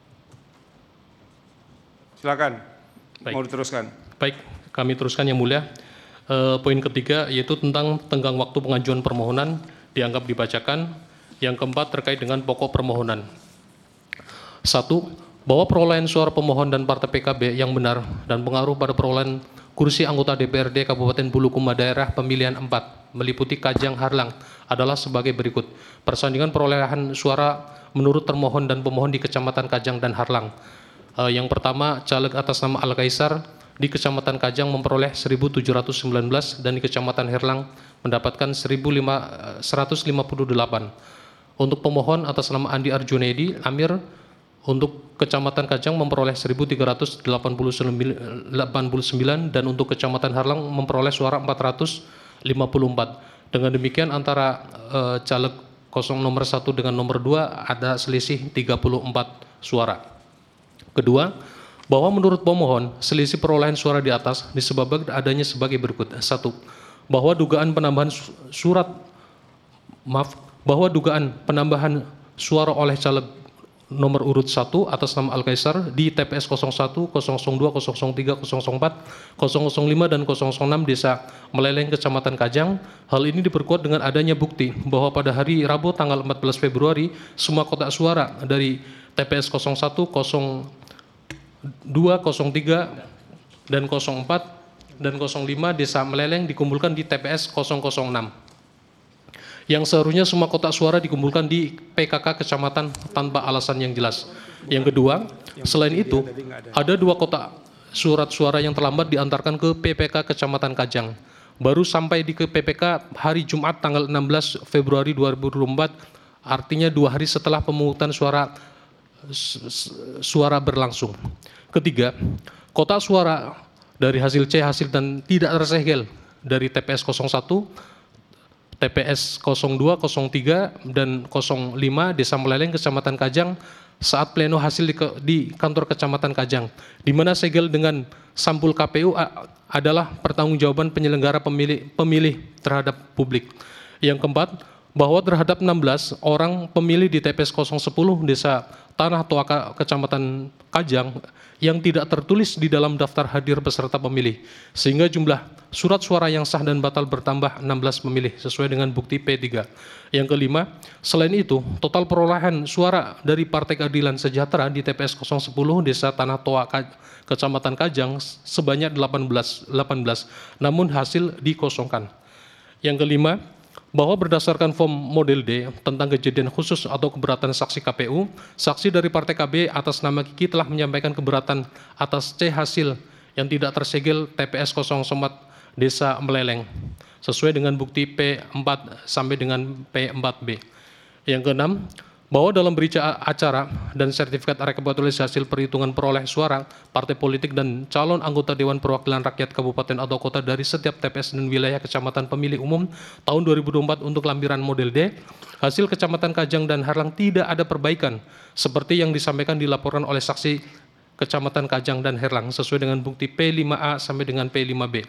Silakan. Baik. Mau diteruskan. Baik, kami teruskan Yang Mulia. E, poin ketiga yaitu tentang tenggang waktu pengajuan permohonan dianggap dibacakan. Yang keempat terkait dengan pokok permohonan. Satu, bahwa perolehan suara pemohon dan partai P K B yang benar dan pengaruh pada perolehan kursi anggota D P R D Kabupaten Bulukumba daerah pemilihan empat meliputi Kajang Harlang adalah sebagai berikut. Persandingan perolehan suara menurut termohon dan pemohon di Kecamatan Kajang dan Harlang. Uh, yang pertama, caleg atas nama Al Kaisar di Kecamatan Kajang memperoleh seribu tujuh ratus sembilan belas dan di Kecamatan Harlang mendapatkan seratus lima puluh delapan. Untuk pemohon atas nama Andi Arjunaidi Amir untuk Kecamatan Kajang memperoleh seribu tiga ratus delapan puluh sembilan dan untuk Kecamatan Harlang memperoleh suara empat ratus lima puluh empat. Dengan demikian antara uh, caleg kosong nomor satu dengan nomor dua ada selisih tiga puluh empat suara. Kedua, bahwa menurut pemohon selisih perolehan suara di atas disebabkan adanya sebagai berikut. Satu, bahwa dugaan penambahan surat maaf bahwa dugaan penambahan suara oleh caleg nomor urut satu atas nama Al-Kaisar di T P S nol satu, nol nol dua, nol nol tiga, nol nol empat, nol nol lima, dan nol nol enam Desa Meleleng, Kecamatan Kajang. Hal ini diperkuat dengan adanya bukti bahwa pada hari Rabu tanggal empat belas Februari, semua kotak suara dari T P S nol satu, nol dua, nol tiga, dan nol empat, dan nol lima Desa Meleleng dikumpulkan di T P S nol nol enam. Yang seharusnya semua kotak suara dikumpulkan di P K K Kecamatan tanpa alasan yang jelas. Yang kedua, selain itu, ada dua kotak surat suara yang terlambat diantarkan ke P P K Kecamatan Kajang. Baru sampai di ke P P K hari Jumat tanggal enam belas Februari dua ribu dua puluh empat, artinya dua hari setelah pemungutan suara suara berlangsung. Ketiga, kotak suara dari hasil C, hasil dan tidak tersegel dari T P S nol satu, T P S nol dua, nol tiga, dan nol lima Desa Meleleng, Kecamatan Kajang saat pleno hasil di, di kantor Kecamatan Kajang, di mana segel dengan sampul K P U adalah pertanggungjawaban penyelenggara pemilih, pemilih terhadap publik. Yang keempat, bahwa terhadap enam belas orang pemilih di T P S nol sepuluh Desa Tanah Toa Kecamatan Kajang yang tidak tertulis di dalam daftar hadir peserta pemilih, sehingga jumlah surat suara yang sah dan batal bertambah enam belas pemilih sesuai dengan bukti P tiga. Yang kelima, selain itu, total perolehan suara dari Partai Keadilan Sejahtera di T P S nol sepuluh Desa Tanah Toa Kecamatan Kajang sebanyak delapan belas, namun hasil dikosongkan. Yang kelima, bahwa berdasarkan form model D tentang kejadian khusus atau keberatan saksi K P U, saksi dari Partai K B atas nama Kiki telah menyampaikan keberatan atas C hasil yang tidak tersegel T P S nol empat Desa Meleleng, sesuai dengan bukti P empat sampai dengan P empat B. Yang keenam, bahwa dalam berita acara dan sertifikat rekapitulasi hasil perhitungan peroleh suara partai politik dan calon anggota Dewan Perwakilan Rakyat Kabupaten atau Kota dari setiap T P S dan wilayah kecamatan pemilih umum tahun dua ribu dua puluh empat untuk lampiran model D, hasil Kecamatan Kajang dan Harlang tidak ada perbaikan seperti yang disampaikan dilaporkan oleh saksi Kecamatan Kajang dan Herlang sesuai dengan bukti P lima A sampai dengan P lima B.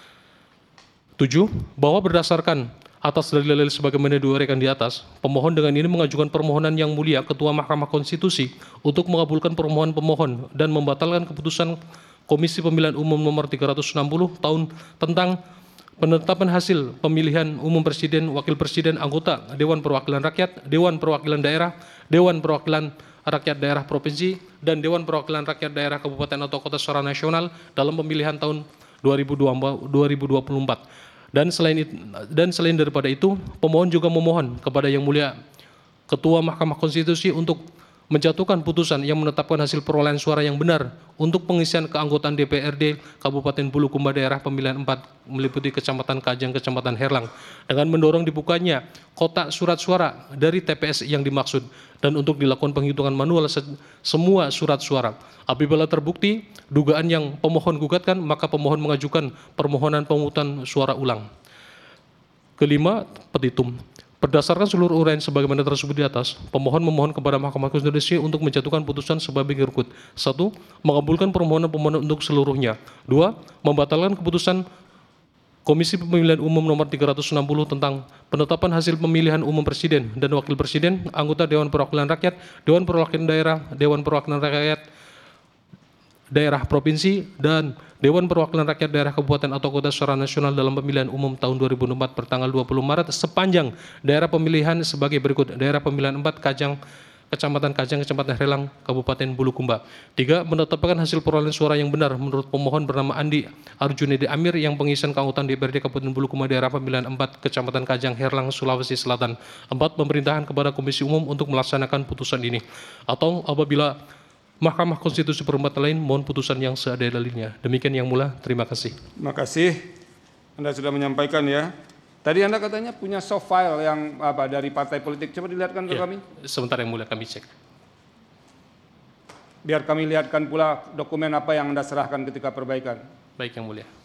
Tujuh, bahwa berdasarkan atas dalil-dalil sebagaimana diuraikan di atas, pemohon dengan ini mengajukan permohonan yang mulia Ketua Mahkamah Konstitusi untuk mengabulkan permohonan pemohon dan membatalkan keputusan Komisi Pemilihan Umum nomor tiga ratus enam puluh tahun tentang penetapan hasil pemilihan umum presiden, wakil presiden, anggota Dewan Perwakilan Rakyat, Dewan Perwakilan Daerah, Dewan Perwakilan Rakyat Daerah Provinsi, dan Dewan Perwakilan Rakyat Daerah Kabupaten atau Kota secara nasional dalam pemilihan tahun dua ribu dua puluh empat. Dan selain itu, dan selain daripada itu, pemohon juga memohon kepada Yang Mulia Ketua Mahkamah Konstitusi untuk menjatuhkan putusan yang menetapkan hasil perolehan suara yang benar untuk pengisian keanggotaan D P R D Kabupaten Bulukumba daerah pemilihan empat meliputi Kecamatan Kajang, Kecamatan Herlang, dengan mendorong dibukanya kotak surat suara dari T P S yang dimaksud dan untuk dilakukan penghitungan manual semua surat suara. Apabila terbukti dugaan yang pemohon gugatkan, maka pemohon mengajukan permohonan pemungutan suara ulang. Kelima, petitum. Berdasarkan seluruh uraian sebagaimana tersebut di atas, pemohon memohon kepada Mahkamah Konstitusi untuk menjatuhkan putusan sebagai berikut. Satu, mengabulkan permohonan pemohon untuk seluruhnya. Dua, membatalkan keputusan Komisi Pemilihan Umum nomor tiga ratus enam puluh tentang penetapan hasil pemilihan umum presiden dan wakil presiden, anggota Dewan Perwakilan Rakyat, Dewan Perwakilan Daerah, Dewan Perwakilan Rakyat Daerah Provinsi, dan Dewan Perwakilan Rakyat Daerah Kabupaten atau Kota secara nasional dalam pemilihan umum tahun dua ribu empat bertanggal dua puluh Maret sepanjang daerah pemilihan sebagai berikut. Daerah pemilihan empat Kajang, Kecamatan Kajang, Kecamatan Herlang, Kabupaten Bulukumba. Tiga, menetapkan hasil perolehan suara yang benar menurut pemohon bernama Andi Arjunedi Amir yang pengisian keanggotaan D P R D Kabupaten Bulukumba daerah pemilihan empat Kecamatan Kajang, Herlang, Sulawesi Selatan. Empat, pemerintahan kepada Komisi Umum untuk melaksanakan putusan ini. Atau apabila Mahkamah Konstitusi berpendapat lain, mohon putusan yang seadil-adilnya. Demikian Yang Mulia, terima kasih. Terima kasih. Anda sudah menyampaikan ya. Tadi Anda katanya punya soft file yang apa dari partai politik. Coba dilihatkan ke Ya, kami. sebentar Yang Mulia, kami cek. Biar kami lihatkan pula dokumen apa yang Anda serahkan ketika perbaikan. Baik Yang Mulia.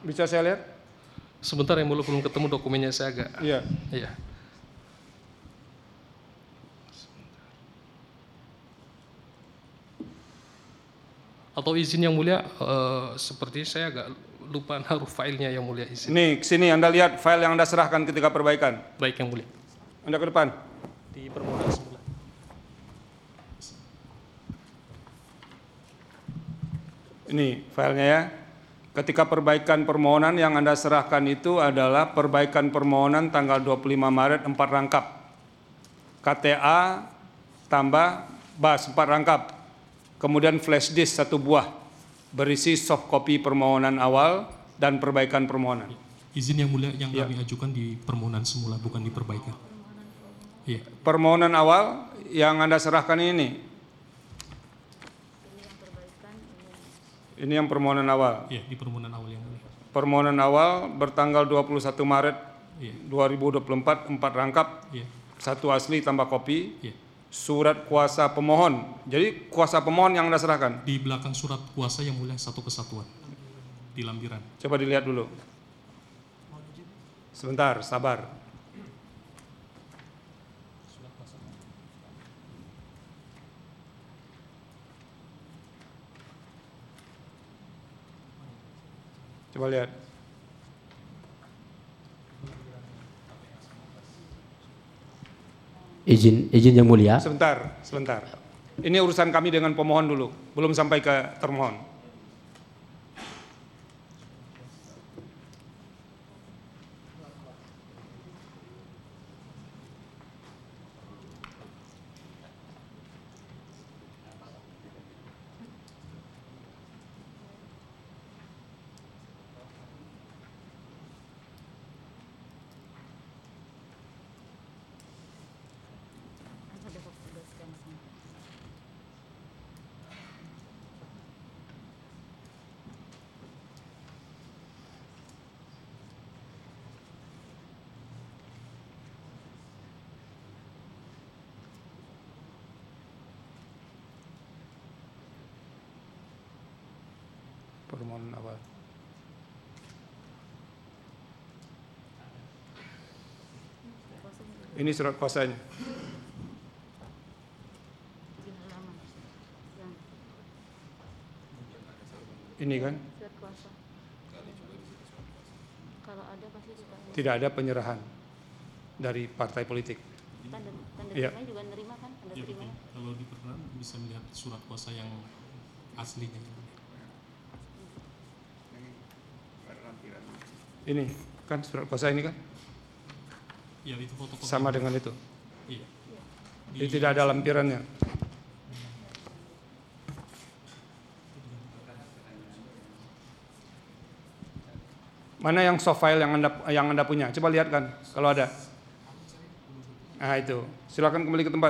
Bisa saya lihat? Sebentar yang mulia, belum ketemu dokumennya, saya agak. Iya. Iya. Atau izin yang mulia, eh, seperti saya agak lupa naruh filenya yang mulia, izin. Nih, sini Anda lihat file yang Anda serahkan ketika perbaikan. Baik yang mulia. Anda ke depan. Di permohonan semula. Ini filenya ya. Ketika perbaikan permohonan yang Anda serahkan itu adalah perbaikan permohonan tanggal dua puluh lima Maret empat rangkap. K T A tambah B A S empat rangkap. Kemudian flash disk satu buah berisi soft copy permohonan awal dan perbaikan permohonan. Izin yang mulia, yang Ya. kami ajukan di permohonan semula, bukan di perbaikan. Iya. Permohonan awal yang Anda serahkan ini. Ini yang permohonan awal. Iya, di permohonan awal yang mulia. Permohonan awal bertanggal dua puluh satu Maret Iya. dua ribu dua puluh empat, empat rangkap, Iya. satu asli tambah kopi, Iya. surat kuasa pemohon. Jadi kuasa pemohon yang Anda serahkan. Di belakang surat kuasa yang mulia satu kesatuan. Di lampiran. Coba dilihat dulu. Sebentar, sabar. Coba lihat. Izin, izin yang mulia. Sebentar, sebentar. Ini urusan kami dengan pemohon dulu, belum sampai ke termohon. Permohonan awal. Ini surat kuasanya. Ini kan? Tidak ada penyerahan dari partai politik. Tanda, tanda Iya. terima juga nerima kan? Tanda ya, terima. Kalau di perkenan bisa melihat surat kuasa yang aslinya. Ini kan surat kuasa ini kan? Ya, itu fotokopi. Sama dengan itu. Iya. Jadi tidak ada lampirannya. Mana yang soft file yang Anda yang Anda punya? Coba lihat kan kalau ada. Nah, itu. Silakan kembali ke tempat.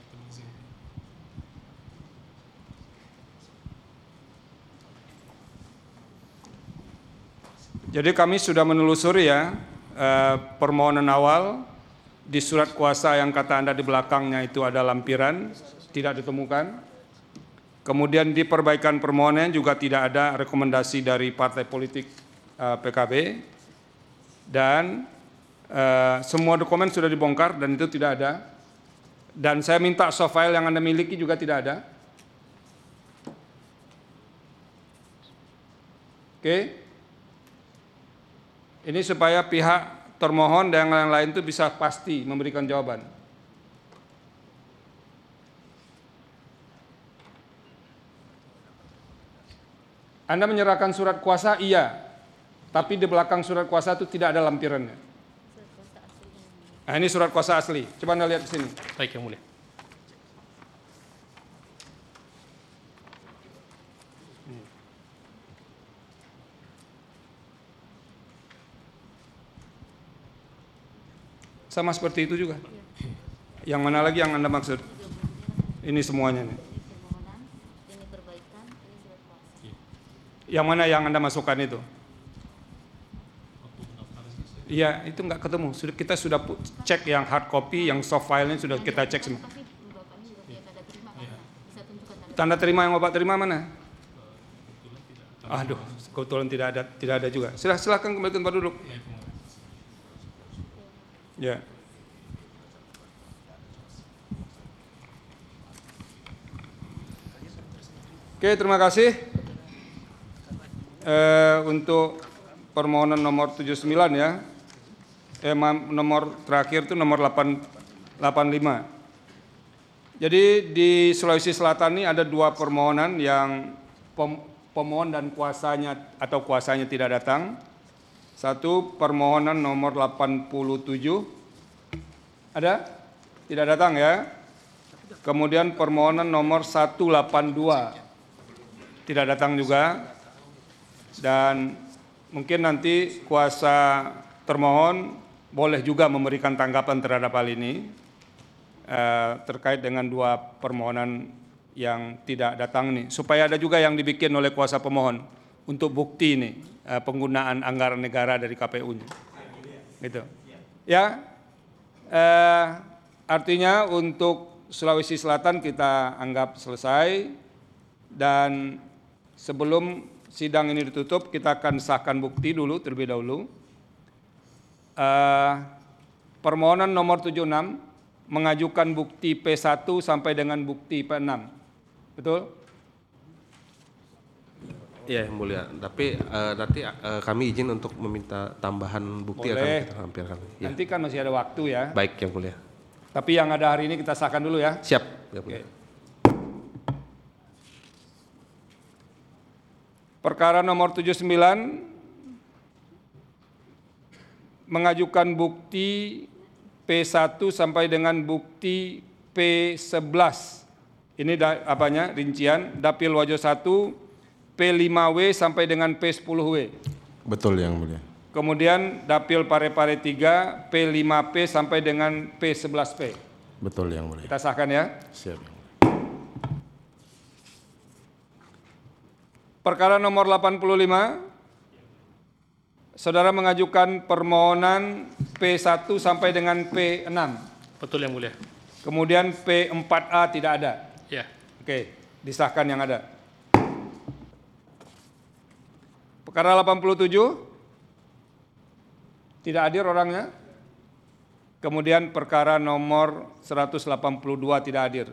Jadi kami sudah menelusuri ya eh, permohonan awal di surat kuasa yang kata Anda di belakangnya itu ada lampiran, tidak ditemukan. Kemudian di perbaikan permohonan juga tidak ada rekomendasi dari partai politik eh, P K B. Dan eh, semua dokumen sudah dibongkar dan itu tidak ada. Dan saya minta soft file yang Anda miliki juga tidak ada. Oke. Ini supaya pihak termohon dan yang lain-lain itu bisa pasti memberikan jawaban. Anda menyerahkan surat kuasa, iya. Tapi di belakang surat kuasa itu tidak ada lampirannya. Nah, ini surat kuasa asli. Coba Anda lihat di sini. Baik, yang mulia. Sama seperti itu juga. Yang mana lagi yang Anda maksud? Ini semuanya nih. Yang mana yang Anda masukkan itu? Iya, itu nggak ketemu. Sudah kita sudah cek yang hard copy, yang soft file-nya sudah kita cek semua. Tanda terima yang Bapak terima mana? Aduh, kebetulan tidak ada tidak ada juga. Silah, silakan kembali ke tempat duduk. Ya. Oke, terima kasih. Eh, untuk permohonan nomor tujuh puluh sembilan ya. Eh, nomor terakhir itu nomor delapan puluh lima. Jadi di Sulawesi Selatan ini ada dua permohonan yang pem, pemohon dan kuasanya atau kuasanya tidak datang. Satu permohonan nomor delapan puluh tujuh. Ada? Tidak datang ya. Kemudian permohonan nomor seratus delapan puluh dua. Tidak datang juga. Dan mungkin nanti kuasa termohon boleh juga memberikan tanggapan terhadap hal ini eh, terkait dengan dua permohonan yang tidak datang ini, supaya ada juga yang dibikin oleh kuasa pemohon untuk bukti ini eh, penggunaan anggaran negara dari K P U-nya. Gitu. Ya, eh, artinya untuk Sulawesi Selatan kita anggap selesai, dan sebelum sidang ini ditutup kita akan sahkan bukti dulu terlebih dahulu. Uh, permohonan nomor tujuh puluh enam mengajukan bukti P satu sampai dengan bukti P enam. Betul? Iya, Yang Mulia. Tapi uh, nanti uh, kami izin untuk meminta tambahan bukti. Boleh. Akan kita lampirkan. Ya. Nanti kan masih ada waktu ya. Baik, Yang Mulia. Tapi yang ada hari ini kita sahkan dulu ya. Siap, Yang Mulia. Oke. Perkara nomor tujuh puluh sembilan mengajukan bukti P satu sampai dengan bukti P sebelas. Ini da, apanya? Rincian Dapil Wajo satu P lima W sampai dengan P sepuluh W. Betul Yang Mulia. Kemudian Dapil Parepare tiga P lima P sampai dengan P sebelas P. Betul Yang Mulia. Kita sahkan ya. Siap. Perkara nomor delapan puluh lima, saudara mengajukan permohonan P satu sampai dengan P enam. Betul Yang Mulia. Kemudian P empat A tidak ada. Ya. Oke, disahkan yang ada. Perkara delapan puluh tujuh, tidak hadir orangnya. Kemudian perkara nomor seratus delapan puluh dua tidak hadir.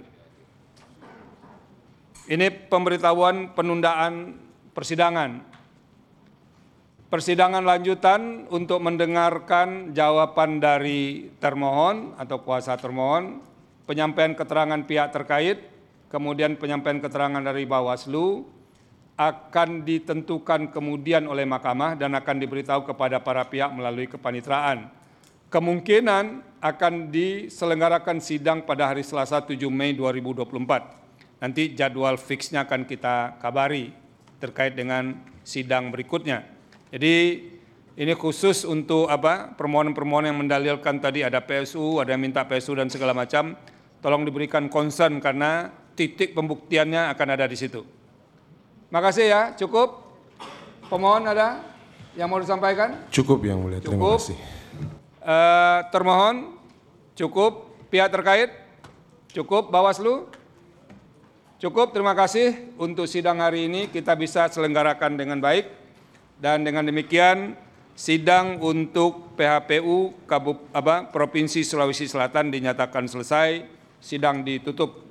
Ini pemberitahuan penundaan persidangan. Persidangan lanjutan untuk mendengarkan jawaban dari termohon atau kuasa termohon, penyampaian keterangan pihak terkait, kemudian penyampaian keterangan dari Bawaslu akan ditentukan kemudian oleh mahkamah dan akan diberitahu kepada para pihak melalui kepanitraan. Kemungkinan akan diselenggarakan sidang pada hari Selasa tujuh Mei dua ribu dua puluh empat. Nanti jadwal fixnya akan kita kabari terkait dengan sidang berikutnya. Jadi ini khusus untuk apa? Permohonan-permohonan yang mendalilkan tadi ada P S U, ada yang minta P S U dan segala macam. Tolong diberikan concern karena titik pembuktiannya akan ada di situ. Makasih ya, cukup. Pemohon ada yang mau disampaikan? Cukup Yang Mulia, terima Cukup. kasih. Uh, termohon, cukup. Pihak terkait, cukup. Bawaslu, cukup. Terima kasih. Untuk sidang hari ini kita bisa selenggarakan dengan baik. Dan dengan demikian sidang untuk P H P U Kabup, apa, Provinsi Sulawesi Selatan dinyatakan selesai. Sidang ditutup.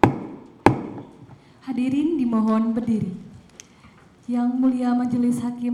Hadirin dimohon berdiri. Yang Mulia Majelis Hakim